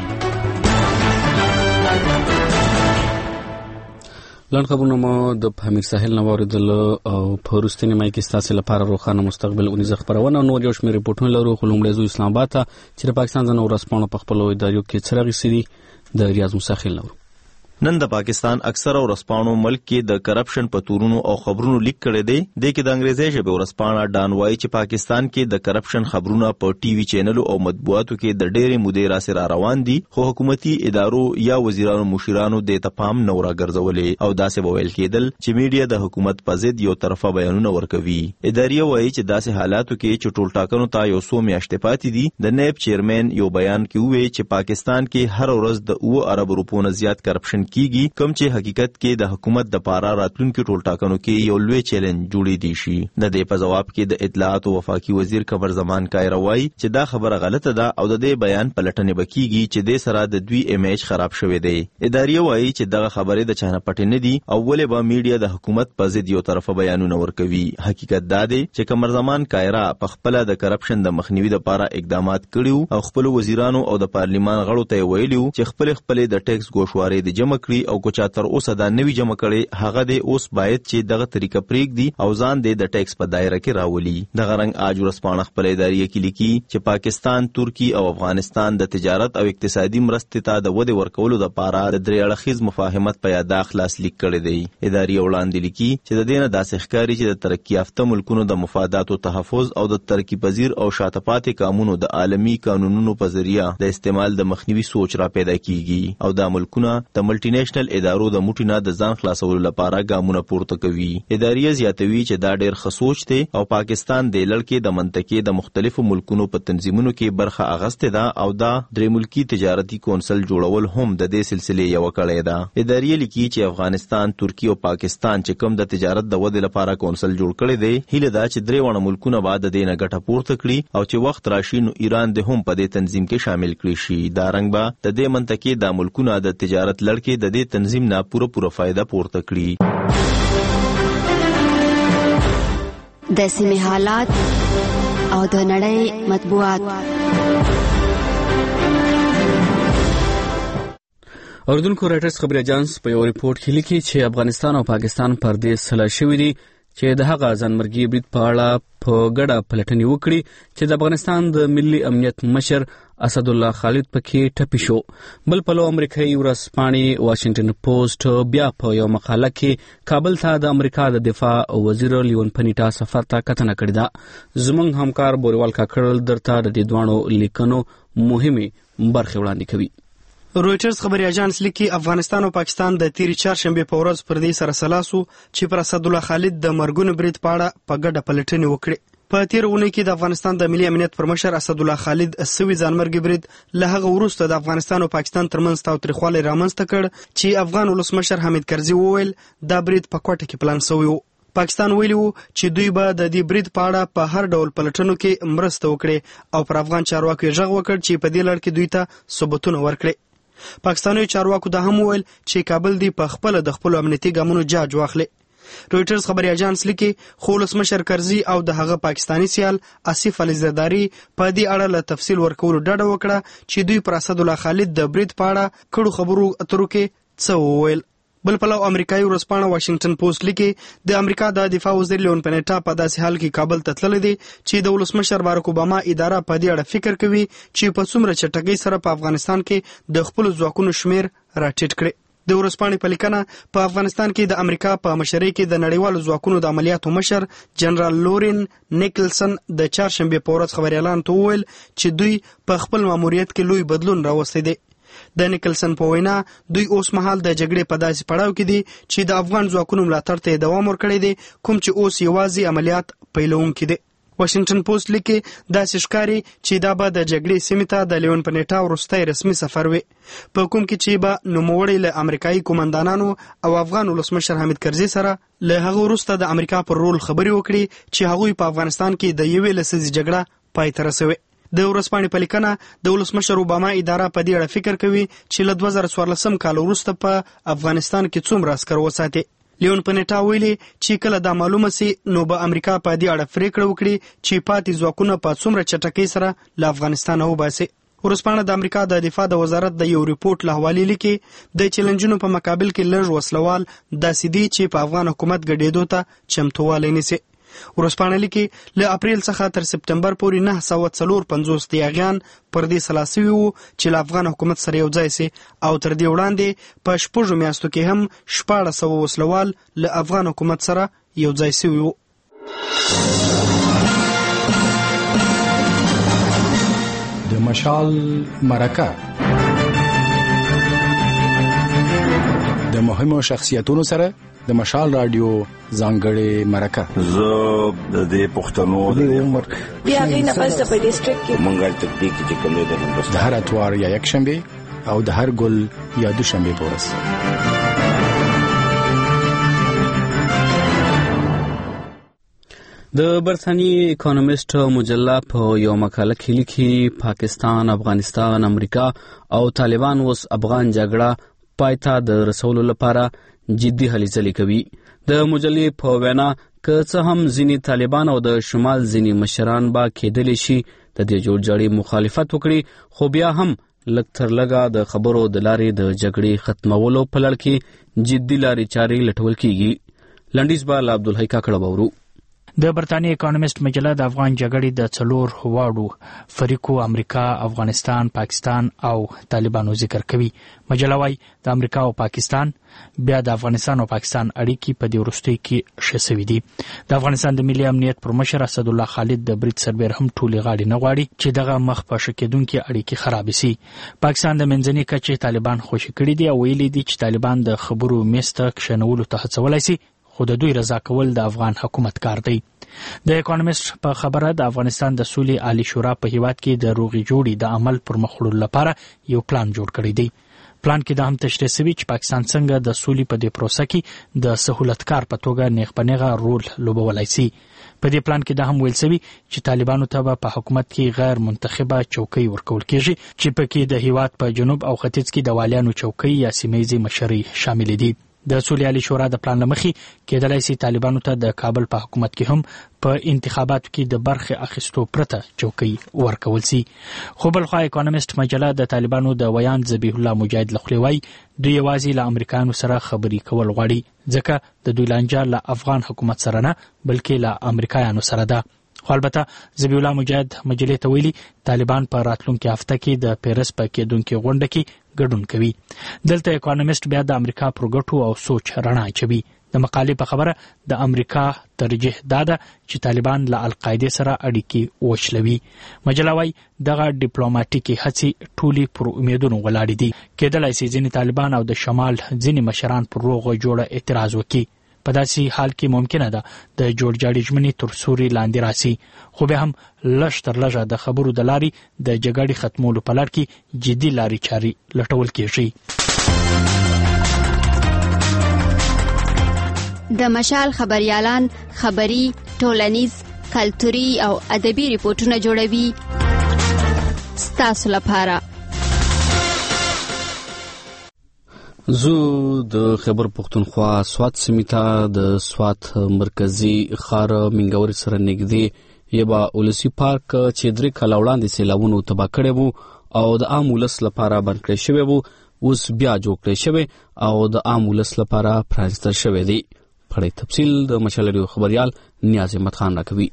لاندې خبرونه مو د امیر ساحل نه واوریدل او په وروستني مای کې ستاسو لپاره روښانه مستقبل اونیزه خبرونه نور یو شمېر ریپورتونه لرو. خو لومړی زو اسلام آباد ته چې د پاکستان ځنه ورسپانو په خپل ادارو کې څرغي سړي د ریاض مساخیل نور. نن د پاکستان اکثره ورسپانو ملک کې د کرپشن په تورونو او خبرونو لیک کړي دي. د کې د انګریزي ژبه ورسپانه ډان وای چې پاکستان کې د کرپشن خبرونه په ټي وي چینل او مطبوعاتو کې د ډېرې مودې را سره روان دي خو حکومتي ادارو یا وزیرانو مشرانو د تپام نو را ګرځولې او داسې وویل کېدل چې میډیا د حکومت په ضد یو طرفه بیانونه ورکوي. ادارې وایي چې داسې حالاتو کې چې ټول ټاکنو ته یو څو میاشتې پاتې دي د نیب چیرمن یو بیان کې وویل چې پاکستان کې هر ورځ د 2 ارب روپو نه زیات کرپشن کیږي کوم چې حقیقت کې د حکومت د پارا راتلونکي ټول ټاکنو کې یو لوی چیلنج جوړې دي شي. د دې په جواب کې د اطلاعات او وفاقي وزیر قمر زمان کایره وایي چې دا خبره غلطه ده او د دې بیان پلټنې بکیږي چې د سره د دوی امیج خراب شوی دی. ادارې وایي چې دغه خبره د چانه پټ نه دي او ولې به میډیا د حکومت په ضد یو طرفه بیانونه ورکوي. حقیقت دا دی چې قمر زمان کایره په خپل د کرپشن د مخنیوي لپاره اقدامات کړیو او خپل وزیرانو او د پارلیمان غړو ته ویلیو چې خپل د ټیکس ګوښواري د جمع کړي او کوچا تر اوسه دا نوی جمع کړي هغه د اوس باید چې دغه طریقه پریږدي او ځان د ټیکس په دایره کې راولي. دغه رنګ اج ورسپانه خپل ادارې کې لیکي چې پاکستان، ترکی او افغانستان د تجارت او اقتصادي مرستې ته د ودې ورکولو لپاره د درې اړخیز مفاهمت په یاد خلاص لیک کړی دی. ادارې وړاندې لیکي چې د دینه داسې ښکاري چې د ترقی یافته ملکونو د مفاداتو تحفظ او د ترقی پذیر او شاته پاتې قانونو د عالمی قانونونو په ذریعہ د استعمال د مخنیوي سوچ را پیدا کیږي او دا ملکونه د ملټي نېشنل ادارو د موټینا د ځان خلاصولو لپاره ګامونه پورته کوي. ادارې زیاتوي چې دا ډېر ښه سوچ دی او پاکستان د لړکې د منطقې د مختلفو ملکونو په تنظیمونو کې برخه اغسته ده او دا درې ملکی تجارتي کونسل جوړول هم د دې سلسلې یو کړی ده. ادارې لیکي چې افغانستان، ترکی او پاکستان چې کوم د تجارت د ودې لپاره کونسل جوړ کړی دی هیله ده چې درې وړ ملکونه بعد د دې نه ګټه پورته کړي او چې وخت راشي نو ایران د هم په دې تنظیم کې شامل کړي شي. دا رنګ به د دې منطقې د ملکونو د تجارت لړکې د دې تنظیم نه پوره فائدہ پورته کړي. د سیمې حالات او د نړۍ مطبوعات. اردوونکو رایټرز خبري اجانس په یو ریپورت کې لیکي چې افغانستان او پاکستان پر دې سلا شوي دي چې د هغه ځانمرګي برید په اړه په ګډه پلټنې وکړي چې د افغانستان د ملي امنیت مشر اسد الله خالد پکې ټپي شو. بل پلو امریکایي ورځپاڼې واشنگټن پوسټ بیا په یو مقاله کې کابل ته د امریکا د دفاع وزیر لیون پنیټا سفر ته کتنه کړې ده. زموږ همکار بوریوال کاکړل درته د دې دوانو لیکنو مهمه برخه وړاندې کوي. رويټرز خبري اژانس لیکي افغانستان او پاکستان د تیری چهارشنبه په ورځ پر دې سره سلاسو چې پر اسد الله خالد د مرګونو برید پاړه په ګډه پلټنې وکړي. په تیر اونۍ کې د افغانستان د ملي امنیت پر مشر اسد الله خالد سوي ځانمرګي برید له هغه وروسته د افغانستان او پاکستان ترمنځ تاوتریخوالی رامنځته کړ چې افغان ولسمشر حامد کرزي وویل دا برید په کوټه کې پلان شوی و. پاکستان ویلي وو چې دوی به د دې برید په اړه په هر ډول پلټنو کې مرسته وکړي او پر افغان چارواکو غږ وکړ چې په دې لړ کې دوی ته ثبوتونه ورکړي. پاکستاني چارواکو دا هم وویل چې کابل دی په خپل د خپل امنیتي ګامونو جاج واخلي. رويټرز خبري اژانس لیکي خو ولسمشر کرزي او د هغه پاکستانی سیال آصف علي زرداری په دې اړه له تفصیل ورکولو ډډه وکړه چې دوی پر اسد الله خالد د برید په اړه کړو خبرو اترو کې څه وویل. بل پلو امریکایي ورځپاڼه واشنگټن پوسټ لیکي د امریکا د دفاع وزیر لیون پنیټا په داسې حال کې کابل ته تللی دی چې د ولسمشر باراک اوباما اداره په دې اړه فکر کوي چې په څومره چټکۍ سره په افغانستان کې د خپل ځواکونو شمیر راټیټ کړي. د ورځپاڼې په لیکنه په افغانستان کې د امریکا په مشرۍ کې د نړیوالو ځواکونو د عملیاتو مشر جنرال لورین نیکلسن د چهارشنبه په ورځ خبريالانو ته وویل چې دوی په خپل ماموریت کې لوی بدلون راوستی دی. د نیکلسن په وینا دوی اوس مهال د جګړې په داسې پړاو کې دي چې د افغان ځواکونو ملاتړ ته دوام ورکړی دی کوم چې اوس یوازې عملیات پیلونکي دي. واشنگټن پوسټ لیکي داسې ښکاري چې دا به د جګړې سیمې ته د لیون پنیټا وروستی رسمي سفر وي په کوم کې چې به نوموړی له امریکایي قومندانانو او افغان ولسمشر حامد کرزي سره له هغه وروسته د امریکا پر رول خبرې وکړي چې هغوی په افغانستان کې د یوې لسیزې جګړه پای ته رسوي. د ورځپاڼې په لیکنه د ولسمشر اوباما اداره په دې اړه فکر کوي چې له 2014 کال وروسته په افغانستان کې څومره عسکر وساتي. لیون پنیټا ویلي چې کله دا معلومه سي نو به امریکا په دې اړه پریکړه وکړي چې پاتې ځواکونه په څومره چټکۍ سره له افغانستان وباسي. ورځپاڼه د امریکا د دفاع د وزارت د یو ریپورت له حوالې لیکي د چیلنجونو په مقابل کې لږ وسلوال داسې دي چې په افغان حکومت ګډېدو ته چمتووالی نیسي. ورځپاڼه لیکي له اپریل څخه تر سپتمبر پورې 954 یاغیان پر دې سلاسوي وو چې له افغان حکومت سره یو ځای سي او تر دې وړاندې په 6 میاشتو کې هم 1400 وسلوال له افغان حکومت سره یو ځای سوي وو. د مشال مرکه د مهمو شخصیتونو سره د مشال رادیو ځانګړې مرکه زه د دې پښتنو د عمر بیا غینه پس په ډیسټریکټ کې مونږه تکتیک چې کوم د هندوستان د هر اتوار یا یک شنبه او د هر ګل یا دوشنبه په ورځ. د برتانیې اکونومیست مجله په یو مقاله کې لیکي پاکستان، افغانستان، امریکا او طالبان اوس افغان جګړه پایته د رسولو لپاره جدي هلې ځلې کوي. د مجلې په وینا که څه هم ځینې طالبان او د شمال ځینې مشران به کېدلی شي د دې جوړجاړي مخالفت وکړي خو بیا هم لږ تر لږه د خبرو د لارې د جګړې ختمولو په لړ کې جدي لارې چارې لټول کیږي. لنډیز به له عبدالحی کاکړه باورو. د برتانیې اکونومیست مجله د افغان جګړې د 4 واړو فریقو امریکا، افغانستان، پاکستان او طالبانو ذکر کوي. مجله وايي د امریکا او پاکستان بیا د افغانستان او پاکستان اړیکې په دې وروستیو کې ښه سوي دي. د افغانستان د ملي امنیت پر مشر اسد الله خالد د برید سربېر هم ټولې غاړې نه غواړي چې دغه مخ په ښه کېدونکې اړیکې خراب سي. پاکستان د منځنۍ کچې طالبان خوشي کړي دي او ویلي دي چې طالبان د خبرو میز ته کښېنولو ته هڅولی سي خو د دوی رضا کول د افغان حکومت کار دی. د اکونومیست په خبره د افغانستان د سولې عالی شورا په هیواد کې د روغې جوړې د عمل پر مخ وړلو لپاره یو پلان جوړ کړی دی. پلان کې دا هم تشریح شوی چې پاکستان څنګه د سولې په دې پروسه کې د سہولتکار په توګه نیغ په نیغه رول لوبولی سي. په دې پلان کې دا هم ویل شوی چې طالبانو ته په حکومت کې غیر منتخبه چوکۍ ورکول کېږي چې پکې د هیواد په جنوب او ختیځ کې د والیانو چوکۍ یا سیمه‌ییزې مشرۍ شامل دي. د سولې عالی شورا د پلان لمخې کېدلای شي طالبانو ته د کابل په حکومت کې هم په انتخاباتو کې د برخې اخیستو پرته چوکۍ ورکول شي. خو بلخوا اکونومیست مجله د طالبانو د ویان ذبیح الله مجاهد له خولې وایي دوی یوازې له امریکایانو سره خبرې کول غواړي ځکه د دوی لانجه له افغان حکومت سره نه بلکې له امریکایانو سره ده. خو البته ذبیح الله مجاهد مجلې ته ویلي طالبان په راتلونکي هفته کې د پیرس په کېدونکي غونډه کې ګډون کوي. دلته اکونومیست بیا د امریکا پر ګټو او سوچ رڼا اچوي. د مقالې په خبره د امریکا ترجیح دا ده چې طالبان له القاعده سره اړیکې وشلوي. مجله وايي دغه ډیپلوماټیکي هڅې ټولې پر امیدونو ولاړې دي. کېدلای شي ځینې طالبان او د شمال ځینې مشران پر روغه جوړه اعتراض وکړي. په داسې حال کې ممکنه ده د جوړجاړي ژمنې تر سوري لاندې راسي خو بیا هم لږ تر لږه د خبرو د لارې د جګړې ختمولو په لړ کې جدي لارې چارې لټول کېږي. د مشال خبريالان خبري، ټولنیز، کلتوري او ادبي ریپورتونه جوړوي ستاسو لپاره. زه د خیبر پختونخوا سوات سیمه د سوات مرکزی ښار منګوري سره نږدې یوه ولسي پارک چې 3 کاله وړاندې سیلابونو تباه کړی وو او د عام ولس لپاره بند کړی شوی وو، اوس بیا جوړ کړی شوی او د عام ولس لپاره پرانستل شوی دی. په تفصیل د مشال ریډیو خبريال نیاز احمد خان راکوي.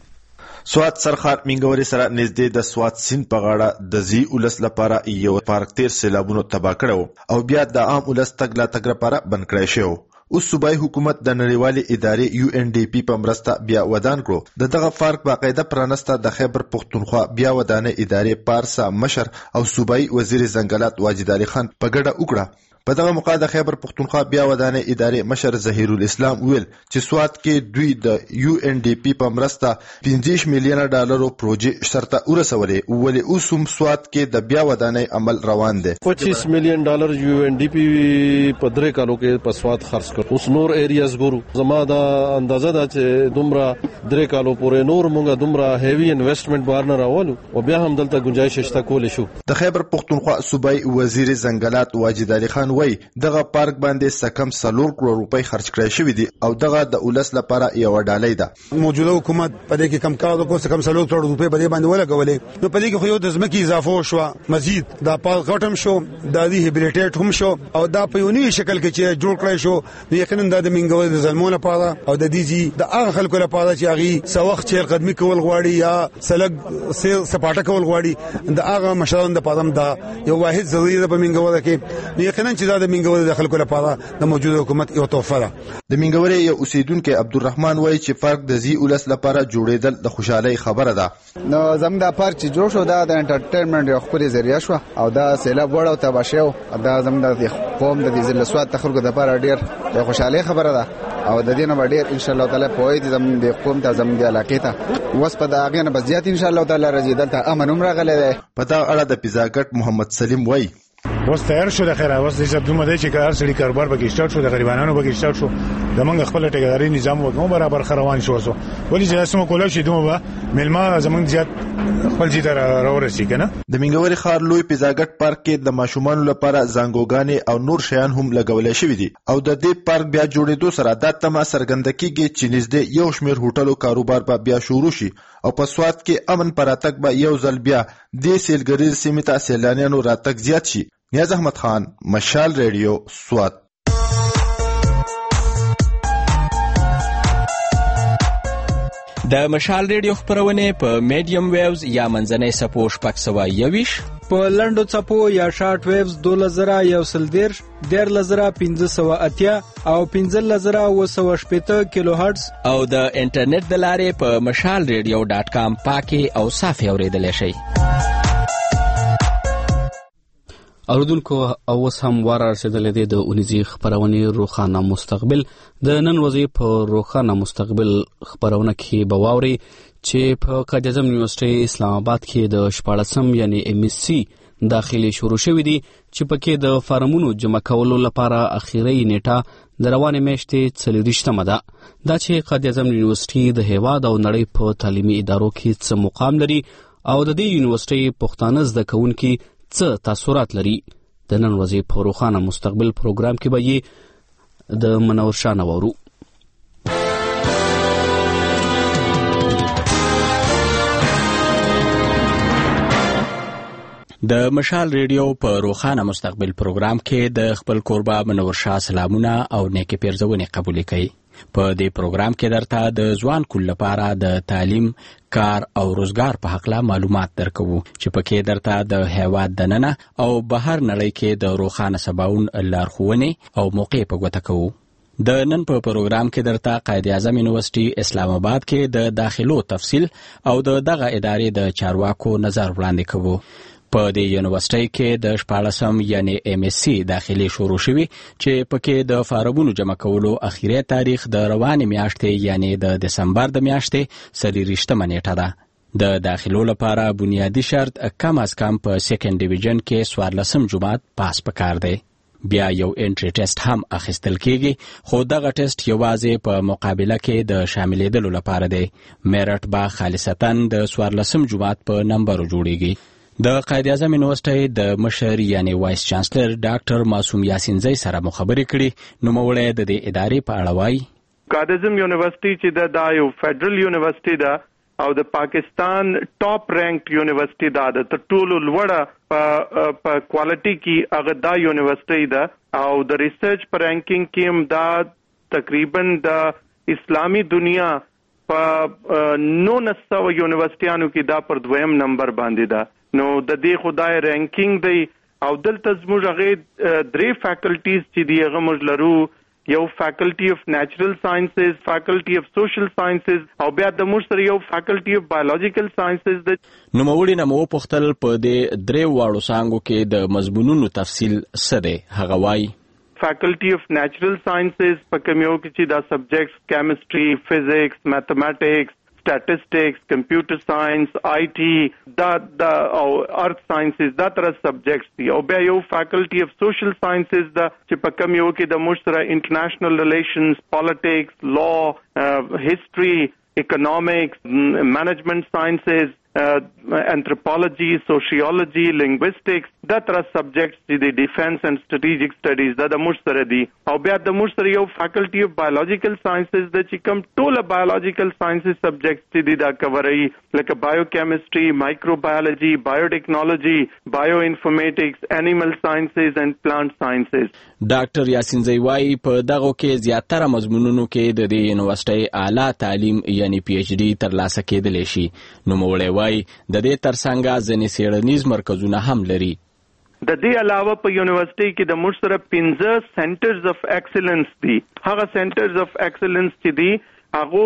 سوات سرخار منګوري سره نږدې د سوات سیند په غاړه د زی ولس لپاره یو پارک تیر سیلابونو تباه کړو او بیا د عام ولس تګ لپاره بند کړی شو. اوس صوبایي حکومت د نړیوالې ادارې UNDP په مرسته بیا ودان کړو. دغه پارک باقاعده پرانسته د خیبر پختونخوا بیا ودانې ادارې پارسا مشر او صوبایي وزیر ځنګلات واجد علي خان په ګډه وکړه. په دغه موقع د خیبر پختونخوا بیا ودانې ادارې مشر ظهیر الاسلام ویل چې سوات کې دوی د UNDP په مرسته 15 میلیون ډالرو پروژې شرطه ورسولې، ولې اوس هم سوات کې د بیا ودانې عمل روان دی. 25 میلیون ډالر UNDP په 3 کالو کې په سوات خرڅ کړ. اوس نور ایریاز ګورو، زما دا اندازه ده چې دومره 3 کالو پورې نور مونږه دومره هیوی انویسټمنټ بار نه راولو او بیا هم دلته گنجائش شته کولې شو. د خیبر پختونخوا صوبایي وزیر ځنګلات واجد علي خان وای دغه پارک باندې سکم 4 کروڑ روپۍ خرج کړی شوی دی او دغه د ولس لپاره یو ډالۍ ده. موجوده حکومت په دې کې کم کار وکړ، سکم 4 کروڑ روپۍ په دې باندې ولګولې. نو په دې کې خو یو د ځمکې اضافه شو، مزید دا پارک غټم شو، د دې هیبریټیټ هم شو او دا په یو نوې شکل کې چې جوړ کړی شو. نو یقینا د منګوري د ظلمونو لپاره او د دې د هغه خلکو لپاره چې هغه سوخت چې قدمي کول غواړي یا سلګ سپاټه کول غواړي، د هغه مشران د پادم دا یو واحد ضروري ده په منګوري کې. نو یقینا چې دا منګوري د خلکو لپاره د موجوده حکومت یو تحفه ده. د منګوري یو اوسیدونکو عبدالرحمن وایي چې پارک د زی ولس لپاره جوړېدل د خوشحالۍ خبره ده. نو زموږ د پارک چې جوړ شو دا د انټرټینمنټ یو خوري ذریعہ شو او دا سیلاب وړ او تباشیو دا زموږ د قوم د دې زلسوات تخلق د لپاره ډیر د خوشحالۍ خبره ده او د دې نه ډیر ان شاء الله تعالی په دې زموږ د قوم ته زموږ د علاقې ته وس په دا غینه بزیات ان شاء الله تعالی راځي دلته امن هم راغلی دی. په دا اړه د پیزاګټ محمد سلیم وایي وس تیار شو د خیره وس د دومره دی چې کار سړي کاروبار پکې سٹارټ شو، د غریبانو پکې سٹارټ شو، د منګ خپل ټیکداري نظام وګورم برابر خروان شو. ولې چې اسمه کولای شي دومره ملما زمونږ زیات خپل ځای ته راورسي کنه. د منګوري ښار لوی پیزاګټ پارک کې د ماشومان لپاره زنګوګانې او نور شیان هم لګولای شوی دي او د دې پارک بیا جوړېدو سره د تمه سرګند کېږي چې نږدې یو شمېر هوټلو کاروبار به بیا شروع شي او په سوات کې امن پراتګ به یو ځل بیا د سیلګریز سیمې ته سیلانیانو راتګ زیات شي. نیاز احمد خان، مشال ریډیو، سوات. د مشال ریډیو خبرونه په میډیم ویوز یا منځنۍ سپو شپږ سوه یویش، په لنډو څپو یا شارټ ویوز 2010 13580 او 15780 کیلو هرتز او د انټرنیټ د لارې په mashalradio.com پاکي او صافي اوریدلای شئ. اوردونکو اوس هم وار رسیدلې ده د اونیزي خبرونه روخانه مستقبل. د نن ورځې په روخانه مستقبل خبرونه کې بواوري چې په قاجزم یونیورسيټي اسلام آباد کې د 14 یعنی MSc داخلي شروع شوې دي چې پکې د فارمونو جمع کولو لپاره اخیری نیټه د روانې میاشتې 24مه ده. دا چې قاجزم یونیورسيټي د هیواد او نړۍ په تعلیمي ادارو کې څه مقام لري او د دې یونیورسيټي پښتانه زده کوونکي څه تاثیرات لري. د نن ورځې په روخانه مستقبل پروګرام کې به یې د منور شاه نورو. د مشال ریډیو په روخانه مستقبل پروګرام کې د خپل کوربه منور شاه سلامونه او نیکه پیرزونې قبول کړي. په دې پروګرام کې درته د ځوان کول لپاره د تعلیم، کار او روزګار په حق له معلومات درکوو چې پکې درته د هیواد دننه او بهر نړۍ کې د روخانه سباون لارښوونې او موقع په ګوته کوو. د نن په پروګرام کې درته قائد اعظم یونیورسيټي اسلام آباد کې د داخلو تفصیل او دغه ادارې د چارواکو نظر وړاندې کوو. په دې یونیورسيټي کې د 14 یعنی MSc داخلي شروع شوی چې پکې د فارمونو جمع کولو اخیری تاریخ د روانې میاشتې یعنی د دسمبر د میاشتې 23مه نیټه ده. د داخلو لپاره بنیادی شرط کم از کم په سیکنډ ډیویژن کې 14 جماعت پاس پکار دی. بیا یو انټری ټیسټ هم اخیستل کیږي، خو دغه ټیسټ یوازې په مقابله کې د شاملېدلو لپاره دی. میرټ به خالصتاً د 14 جماعت په نمبرو جوړیږي. د قائد اعظم یونیورسيټي د مشر یعنی وایس چانسلر ډاکټر معصوم یاسینزی سره مخابره کړي. نوموړی د دې ادارې په اړه وایي: قائد اعظم یونیورسيټي چې دا یو فدرل یونیورسيټي ده او د پاکستان ټاپ رینکډ یونیورسيټي ده، د ټولو لوړه په کوالټي کې هغه دا یونیورسيټي ده او د ریسرچ پر رینکینګ کې هم دا تقریبا د اسلامي دنیا په 900 یونیورسيټیانو کې دا پر 2م نمبر باندې ده. نو د دې خدای رینکینګ دی او دلته زموږ هغه 3 فیکلټیز چې دی هغه موږ لرو، یو فیکلټي اف نیچرل ساينسز، فیکلټي اف سوشل ساينسز او بیا د موږ سره یو فیکلټي اف بایولوژیکل ساينسز ده. نو موږ نه مو پختل په دې 3 واړو څانګو کې د مضمونونو تفصیل څه دی. هغه وایي: فیکلټي اف نیچرل ساينسز په کومو کې چې دا سبجیکټس کیمستري، فزکس، میتھمیټکس، statistics, computer science, IT, دا او earth sciences دا تر subjects دي. او بیا یو faculty of social sciences دا چې په کوم یو کې د مشترک international relations, politics, law, history, economics, management sciences, anthropology, sociology, linguistics دا تر subjects دي. defense and strategic studies دا د مشترک دي. او بیا د مشترک یو faculty of biological sciences دا چې کوم ټول biological sciences subjects دي دا کوي، لکه biochemistry, microbiology, biotechnology, bioinformatics, animal sciences and plant sciences. ډاکټر یاسینزی وایي په دغه کې زیاتره مضمونونو کې د دې یونیورسيټي اعلی تعلیم یعنی پی ایچ ډي ترلاسه کېدلی شي. نوموړی وایي د دې ترڅنګ ځینې څېړنیز مرکزونه هم لري. د دې علاوه په یونیورسيټي کې د موږ سره 15 سنټرز اف ایکسلنس دي. هغه سنټرز اف ایکسلنس چې دي هغه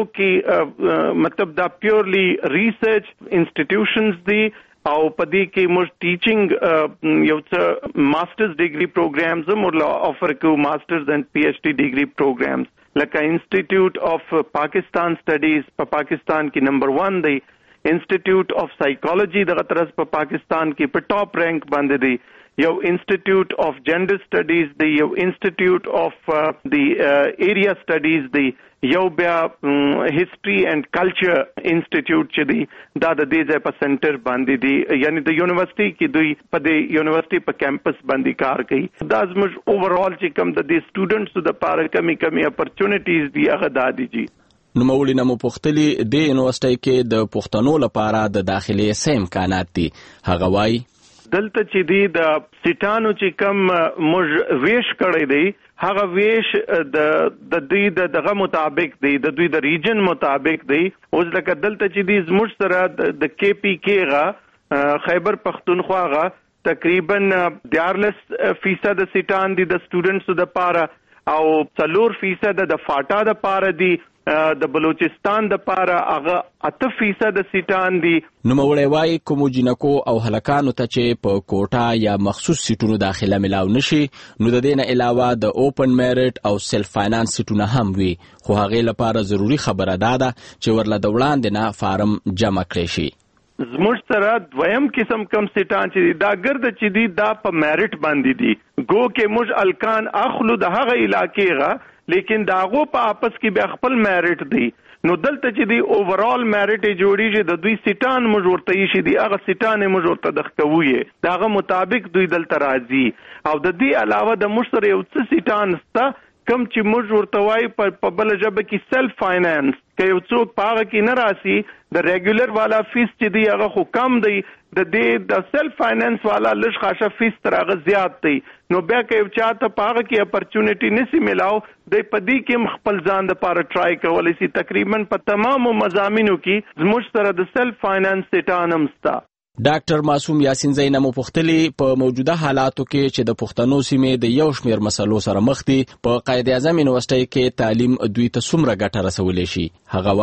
کې مطلب دا پیورلی ریسرچ انسټیټیوشنز دي او په دې کې موږ ټیچینګ یو څه ماسترز ډیګري پروګرامز موږ افر کوو، ماسترز اینڈ پی ایچ ډي ډیګري پروګرامز لکه انسټیټیوټ اف پاکستان سټډیز په پاکستان کې نمبر 1 دی. انسټیټیوټ اف سایکالوجي دغه طرز په پاکستان کې په ټاپ رینک باندې دی. یو انسټیټیوټ اف جنډر سټډیز دی، یو انسټیټیوټ اف دی ایریا سټډیز دی، یو بیا هیسټري اینڈ کلچر انسټیټیوټ چې دی دا د دې ځای په سنټر باندې دی. یعنی د یونیورسيټي کې دوی په دې یونیورسيټي په کیمپس باندې کار کوي. دا زموږ اوورال چې کوم د دې سټوډنټس د لپاره کمی اپورچونټیز دی هغه دا دي. نو موږ نه مو پختلی د یونیورسيټي کې د پښتنو لپاره د داخلي سه امکانات دي. هغه وایي: دلته چې دی د سټانو چې کم موږ ویش کړی دی هغه ویش د دوی دغه مطابق دی، د دوی د ریجن مطابق دی. اوس لکه دلته چې دی زموږ سره د کی پی کې غا خیبر پختونخوا غا تقریبا 14% د سټان دي د سټوډنټس د پاره او 4% د فاټا د پاره دي. د بلوچستان د پاره هغه 8% د سیټان دي. نو موړی وای کوم جنکو او هلکانو ته چې په کوټا یا مخصوص سیټونو داخله ملاو نشي نو د دې نه علاوه د اوپن میرټ او سیلف فاینانس سیټونه هم وي، خو هغه لپاره ضروری خبره ده چې ورله د وړاندې نه فارم جمع کړي شي. زموږ سره دویم قسم کم سیټان چې دا ګرد چې دی دا په میرټ باندې دي، گو کې موږ الکان اخلو د هغه علاقې غا لیکن داغو په آپس کې بیا خپل میرټ دی. نو دلته چې دی اوورال میرټ جوړیږي د دوی سیټان موږ ورته شي دی هغه سیټان موږ ورته دښکوي داغه مطابق دوی دلته راځي. او د دې علاوه د موږ سره یو څه سیټان ستا کم چې موږ ورته وای په بل ژبه کې سیلف فاینانس که یو څوک پاغه کې نه راسي د ریګولر والا فیس چې دی هغه خو کم دی، د سیلف فاینانس والا لږ خاصه فیس تر هغه زیات دی. نو بیا که یو چاته پاغه کې اپورچونټی نسی ملاو د پدې کې خپل ځان د پاره ټرای کولای شي. تقریبا په تمامو مضامینو کې زموږ سره د سیلف فاینانس سیټانم ستا. ډاکټر معصوم یاسین زینمو پختلی په موجوده حالاتو کې چې د پښتنو سیمې د یو شمیر مسلو سره مخ دي په قائد اعظم یونیورسيټي کې تعلیم دوی ته څومره ګټه رسولې شي. هغه وایي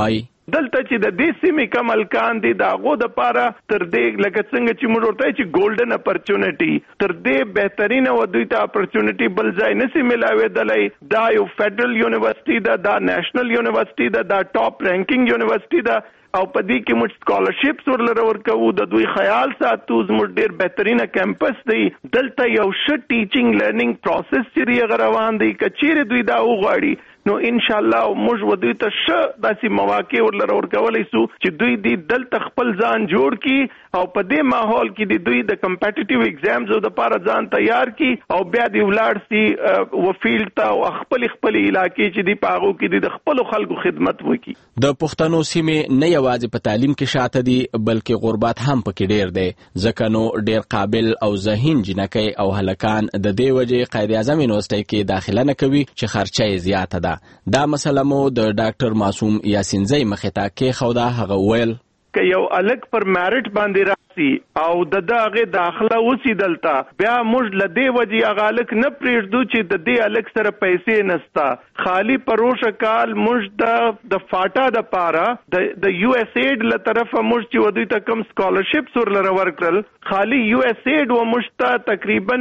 دلته چې د دې سیمې کوم هلکان دي د هغو دپاره تر دې لکه څنګه چې موږ ورته چې ګولډن اپرچونټي تر دې بهترینه و دوی ته اپرچونټي بل ځای نشي ملاوېدلی. دا یو فیډرل یونیورسټي ده، دا نیشنل یونیورسټي ده، دا ټاپ رینکینګ یونیورسټي ده او په دې کې موږ سکالرشپس ورلره ورکوو. د دوی خیال ساتو زموږ ډېر بهترینه کیمپس دی. دلته یو ښه ټیچینګ لرنینګ پروسس چې هغه روان دی. که چیرې دوی دا وغواړي نو ان شاء الله موږ و دوی ته ښه داسې مواقع ورلره ورکولی سو چې دوی دې دلته خپل ځان جوړ کړي او په دې ماحول کې د دوی د کمپټیټیو ایگزامز دپاره ځان تیار کړي او بیا دې ولاړ سي و فیلډ ته او خپل علاقې چې دي په هغو کې د خپلو خلکو خدمت وکړي. د پښتنو سیمې نه یوازې په تعلیم کې شاته دي بلکې غربت هم پکې ډېر دی، ځکه نو ډېر قابل او ذهین جنکۍ او هلکان د دې وجې قائد اعظم یونیورسټۍ کې داخله نه کوي چې خرچه یې زیاته ده. دا مسله مو د ډاکټر معصوم یاسینزی مخې ته کېښوده. هغه ویل که یو الک پر میرټ باندې راسي او د دغه داخله وسی دلته بیا موږ لدی وجې هغه الک نه پریږدو چې د دې الک سره پیسې نستا. خالی پروشه کال موږ د فاټا د پاره د یو اس ایډ له طرفه موږ چې ودوی ته کم سکالرشپس ورلره ورکړل، خالی یو اس ایډ و موږ ته تقریبا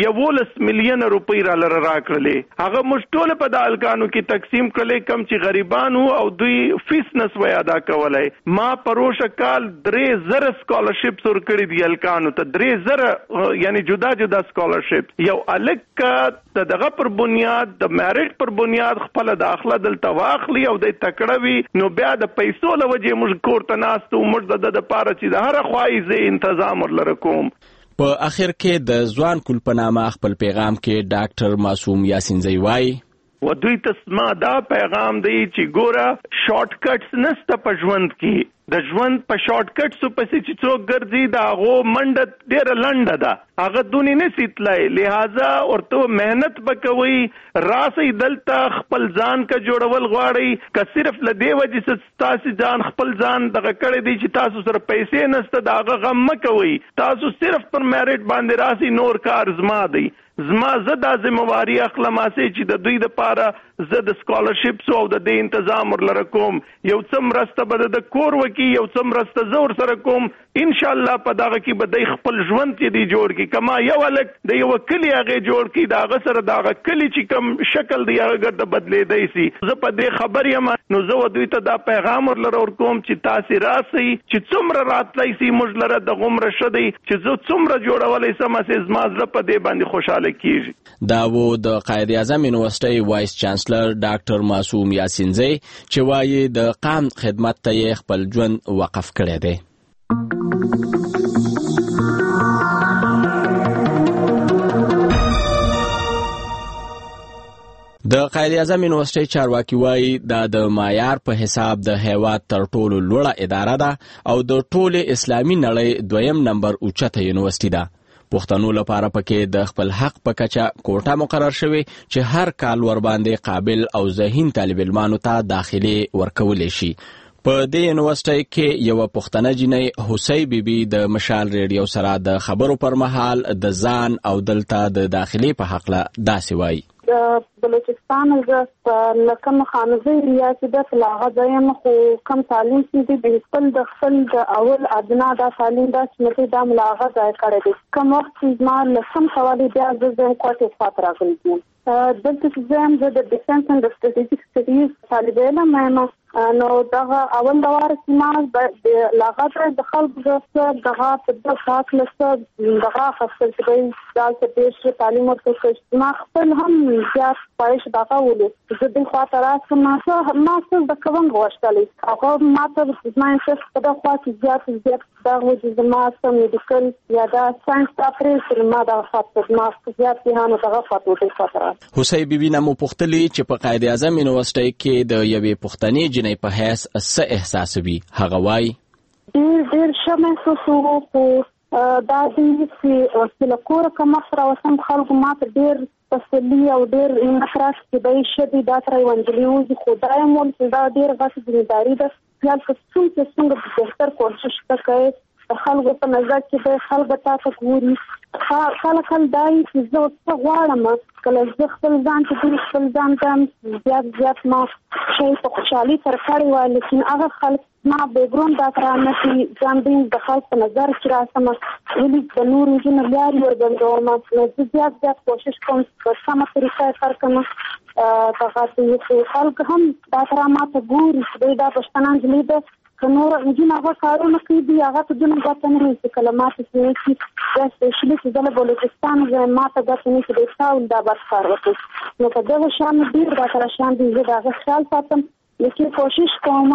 11 میلیون روپۍ را لره راکړلې. هغه موږ ټول په د الکانو کې تقسیم کړلې کم چې غریبان وو او دوی فیس نسوي ادا کولای. ما پروشه کال 3000 سکالرشپس ورکړي دي الکانو ته، 3000 یعنی جدا جدا سکالرشپ. یو الک دغه پر بنیاد د میرټ پر بنیاد خپل داخله دلته واخلي او د تکړه وي نو بیا د پیسو لوجه موږ کور ته ناستو موږ د پاره چې د هر خوایزه تنظیم ورلره کوم. په اخر کې د ځوان کول په نامه خپل پیغام کې ډاکټر معصوم یاسینزی وایي و دوی ته ما دا پیغام دی چې ګوره شارټ کټس نسته په ژوند کې. د ژوند په شارټ کټسو پسې چې څوک ګرځي د هغو منډه ډېره لنډه ده، هغه دونې نسي تللی. لہذا ورته محنت به کوئ، راسئ دلته خپل ځان که جوړول غواړئ که صرف له دې وجې څه تاسې ځان خپل ځان دغه کړی دی چې تاسو سره پیسې نسته د هغه غم مه کوئ. تاسو صرف پر میرټ باندې راسئ، نور کار زما دی. زما زه دا ذمہواری اخلم چې د دوی دپاره زه د سکالرشپس او د دې تنظیم ورلره کوم. یو څه مرسته به د کور وکړي، یو څه مرسته زه ورسره کوم. انشاءالله په دغه کې به دی خپل ژوند چې دی جوړ کړي. کما یو هلک د یوه کلي هغې جوړ کړي د هغه سره د هغه کلي چې کوم شکل دی هغه ګرده بدلېدی سي. زه په دې خبر یم نو زه دوی ته دا پیغام ورلره ورکوم چې تاسې راسئ چې څومره راتلی سي موږ لره دغومره ښه دی چې زه څومره جوړولی سم چې زما زړه په دې باندې خوشحاله کیږي. دا و د قائد اعظم یونیورسټۍ وایس چانسلر ډاکټر معصوم یاسینزی چې وایي د قام خدمت ته یې خپل ژوند وقف کړی دی. د قائد اعظم یونیورسټۍ چارواکي وایي دا د معیار په حساب د هیواد تر ټولو لوړه اداره ده او د ټولې اسلامي نړۍ دویم نمبر اوچته یونیورسټي ده. پښتنو لپاره پکې د خپل حق په کچه کوټه مقرر شوی چې هر کال ور باندې قابل او ذهین طالب علمانو ته داخلي ورکولی شي. په دې یونیورسټۍ کې یوه پښتنه جینۍ حسۍ بیبي د مشال ریډیو سره د خبرو پر مهال د ځان او دلته د داخلي په حقله داسې وایي. د بلوچستان زه په کوم خانزه ایریا کې د فلاغه ځایم خو کم تعلیم چې د خپل د اول ادنا دا تعلیم دا چې د ملاغه ځای کړی دی. کوم وخت چې ما لسم حواله بیا د کوټې خاطر راغلی دلته چې زه د ډیفنس اند سټریټیجیک سټډیز طالب علم یم. نو دغه اول دوار چې ما د لاغه د خلکو دغه په د خاص لسه دغه خپل چې دا څه تعلیم ورکړي ما خپل هم زیات پایش دغه ولې زه د خاطر راځم ما څه د کوم غوښتلې هغه ما ته د ما څه په دغه خاطر زیات دا وځي ما څه میډیکل یا دا ساينس اپریشن ما دا خاطر ما زیات نه دغه خاطر حسۍ بیبي نه مو پوښتلې چې په قائد اعظم یونیورسټۍ کې د یوې پښتنې جنۍ په حیث څه احساسوي. هغه وایي ډېر ښه محسوس وو خو دا دی چې له کوره که مخ راوسم خلکو ما ته ډېر تسلي او ډېر انحراف چې دی ښه دی دا ترې یوه نجلۍ وځي خو دا یم ول چې دا ډېر غټه ذمهداري ده خیال که څومره بهتر کوشش ته کوې خلکو په نظر کې د خلکو تاسو ګوري خلک دای چې زه څه غواړم کله زه خپل ځان ته خپل ځان ته زیات ما شي په خوشحالي سره کړی وای لیکن هغه خلک ما بیکګراوند دا ترانه چې ځان دې د خلک په نظر کې راسم ولې د نور جن لاري ورګندوم زه زیات کوشش کوم په سمه طریقه سره کوم تاسو خلک هم دا ترانه ته ګوري چې دا پښتنان جلیده کنور انجن هغه کارونه کوي دی هغه ته دنه غوښتنه نه کوي کلمات چې سپیشلی چې د بلوچستان زماته غوښتنه نه کوي تاسو دا بس کار وکړئ نو په دغه شان دی دا تر شان دی دا خیال ساتم لیکن کوشش کوم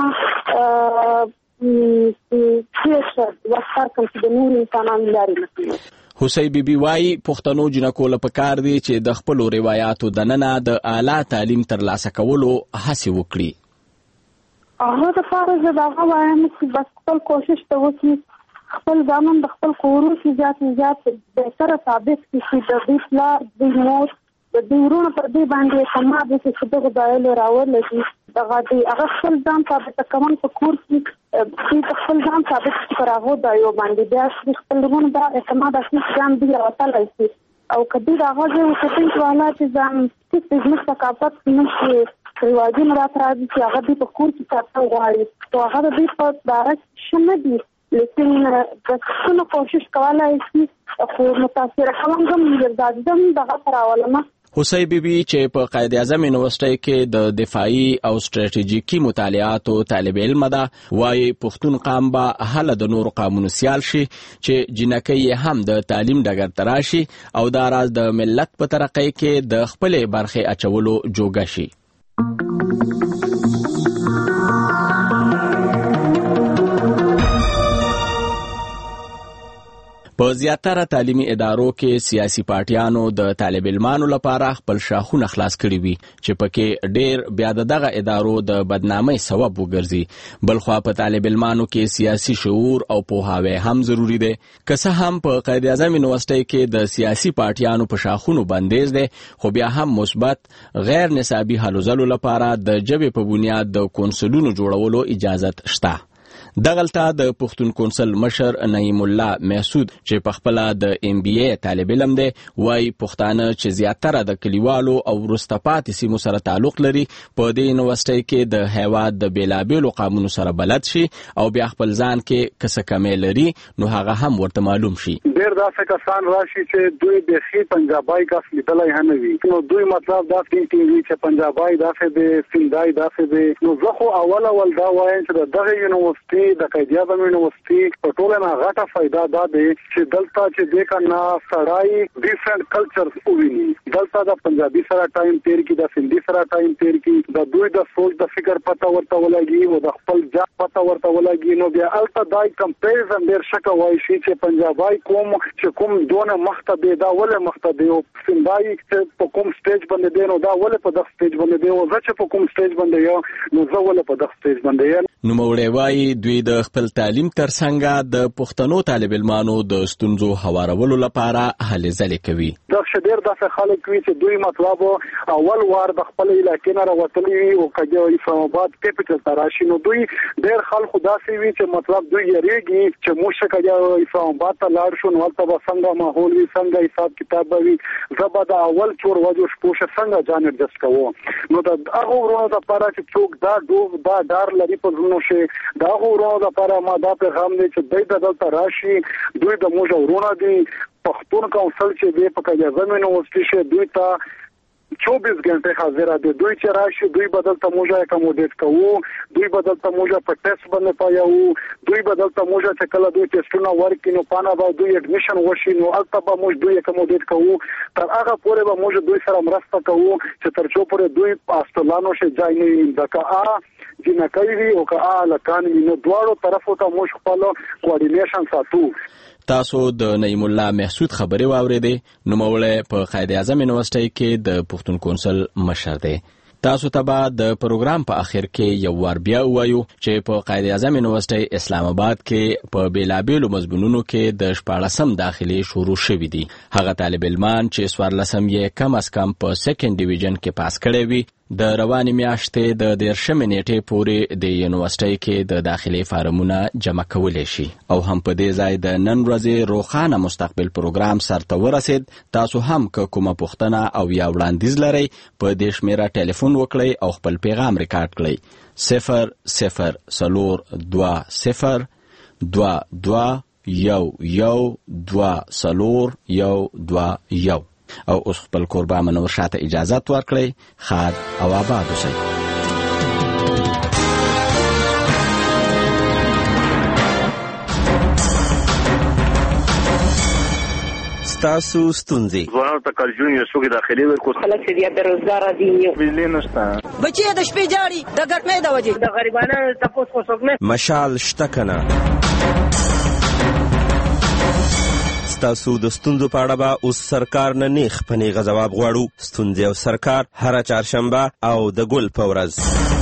چې وختار کوم چې د نور انسانانو لاري نه حسین بیبي وايي پښتنو جنکو له پکار دي چې د خپل روایتو د ننه د اعلی تعلیم ترلاسه کولو هڅه وکړي هغه د فارغ د هغه وایم چې بس خپل کوشش ته وکړي خپل ځامن د خپل کورو چې زیات بهتره ثابت کړي د دې پلار د مور د ورونو پر دې باندې سماج چې خدای خدای له راول شي دغه دې هغه خپل ځان ثابت کوم په کور کې خپل ځان ثابت کراغو دا یو باندې بیا خپل ورونو دا اعتماد اصلي ځان دی راوتلای شي او کدی هغه چې والا چې ځان چې زموږ ثقافت نشي رواجونه راځي چې هغه د کور کې تاسو غواړي او هغه د په دارک شنه دي لیکن د څه کوشش کولای شي خو متاثر کوم زم دغه راولمه حسین بیبي چې په قائد اعظم یونیورسيټي کې د دفاعي او ستراتیژیکي مطالعاتو طالب علم ده وايي پښتون قام به هله د نور قامونو سیال شي چې جنکۍ هم د تعلیم ډګر تراشي او دا راز د ملت په ترقۍ کې د خپل برخه اچولو جوګه شي په زیاتره تعلیمي ادارو کې سیاسي پارټیانو د طالب علمانو لپاره خپل شاخونه خلاص کړي وي چې پکې ډېر بیا دغه ادارو د بدنامۍ سبب وګرځي بلخوا په طالب علمانو کې سیاسي شعور او پوهاوی هم ضروری دی که څه هم په قائد اعظم یونیورسيټي کې د سیاسي پارټیانو په شاخونو بندیز دی خو بیا هم مثبت غیر نصابي حل زلو لپاره د جبې په بنیاد د کونسلونو جوړولو اجازه شته دغلطه د پښتون کونسل مشر نعیم الله محسود چې په خپل د ام بي اي طالب علم دی وايي پښتانه چې زیاتره د کلیوالو او وروسته سیمو سره تعلق لري په دې یونیورسيټي کې د هیواد د بیلابیلو قانونو سره بلد شي او بیا خپل ځان کې کسه کمې لري نو هغه هم ورته معلوم شي ډېر داسې کسان راشي چې دوی بخي پنجابای کس لیدلای هم وي نو دوی مطلب دا ټینګي چې پنجابای داسې د سندای داسې د نو زه خو اول دا وایم چې دغه یونیورسيټي د قائد اعظم یونیورسيټي په ټوله نه غټه فائدہ ده چې دلته چې د کنا سړای ډیفرنٹ کلچرز ویني دلته د پنجابي سره ټایم تیر کی د سندي سره ټایم تیر کی د دوی د سوچ د فکر پته ورته ولګي او د خپل ځان پته ورته ولګي نو بیا الته دای کمپیریزن ډیر شکه وای شي چې پنجابای کوم چې کوم دونه مخته دی دا ول مخته دی او سندای چې په کوم سټیج باندې دی نو دا ول په دغه سټیج باندې دی او چې په کوم سټیج باندې یو نو زه ول په دغه سټیج باندې نو موړی وای دوی د خپل تعلیم ترڅنګ د پښتنو طالب علمانو د ستونزو هوارولو لپاره هلې ځلې کوي دا شډیر داسې خلک وي چې دوی مطلب اول وار د خپل علاقې نه راوتلي وي او کله اسلام آباد کیپټل ته راشي نو دوی ډېر خلک داسې وي چې مطلب دوی یریږي چې موږ کله اسلام آباد ته لاړ شو نو تل به څنګه ماحول وي څنګه حساب کتاب وي زبر د اول څور وجو شپوشه څنګه ځان اډجسټ کوو نو دا هغه ورونو لپاره چې څوک دا ډار لري په نو شي دا ورونو لپاره ما دا پیغام دی چې دوی دلته راشي دوی د موږ ورونه دي پښتون کونسل چې دی په قائد اعظم یونیورسيټي شه دوی ته 24 غنټه حاضر دي دوی چې راشي دوی بدل ته موږ اکوموډیټ کوو دوی بدل ته موږ په ټیسټ باندې پایو دوی بدل ته موږ چې کله دوی ټیسټونه ورکړي نو پانا به دوی اډمیشن وشي نو البته به موږ دوی اکوموډیټ کوو تر هغه پورې به موږ دوی سره مرسته کوو چې تر څو پورې دوی پاستلانو شه ځای نه دکا جنکۍ وی او کا لکان نو دواړو طرفو ته موږ خپل کوارډینیشن ساتو تاسو د نعیم الله محسود خبري واوریدې نو موړی په قائد اعظم یونیورسيټي کې د پښتون کونسل مشر دی تاسو ته به د پروګرام په اخر کې یو ور بیا وایو چې په قائد اعظم یونیورسيټي اسلام آباد کې په بیلابیلو مضمونونو کې د 14 داخلي شروع شوې دي هغه طالب علمان چې 14 یې کم از کم په سیکنډ ډیویژن کې پاس کړي وي د روانې میاشتې د 13 نیټې پورې د یونیورسيټي کې د داخلي فارمونه جمع کولی شي او هم په دې ځای د نن ورځې روښانه مستقبل پروګرام سرته ورسید. تاسو هم که کومه پوښتنه او یا وړاندیز لرئ په دې شمیره ټلیفون وکړئ او خپل پیغام ریکارډ کړئ 00202111221 او اوس خپل کوربه منور شاته اجازت ورکړئ. خاد او آباد اوسئ. ستاسو ستونزې ځوانانو ته کارجون یو څوک داخلي ورکو خلک چې بیا بیروزګار دي بجلی نشته بچي د شپې جاړي د ګرمۍ د وجې د غریبانو تاسو خو څوک نه مشال شته کنه. ستاسو د ستونزو په اړه به اوس سرکار نه نیغ په نیغه ځواب غواړو. ستونزې او سرکار هره چهارشنبه او د ګل په ورځ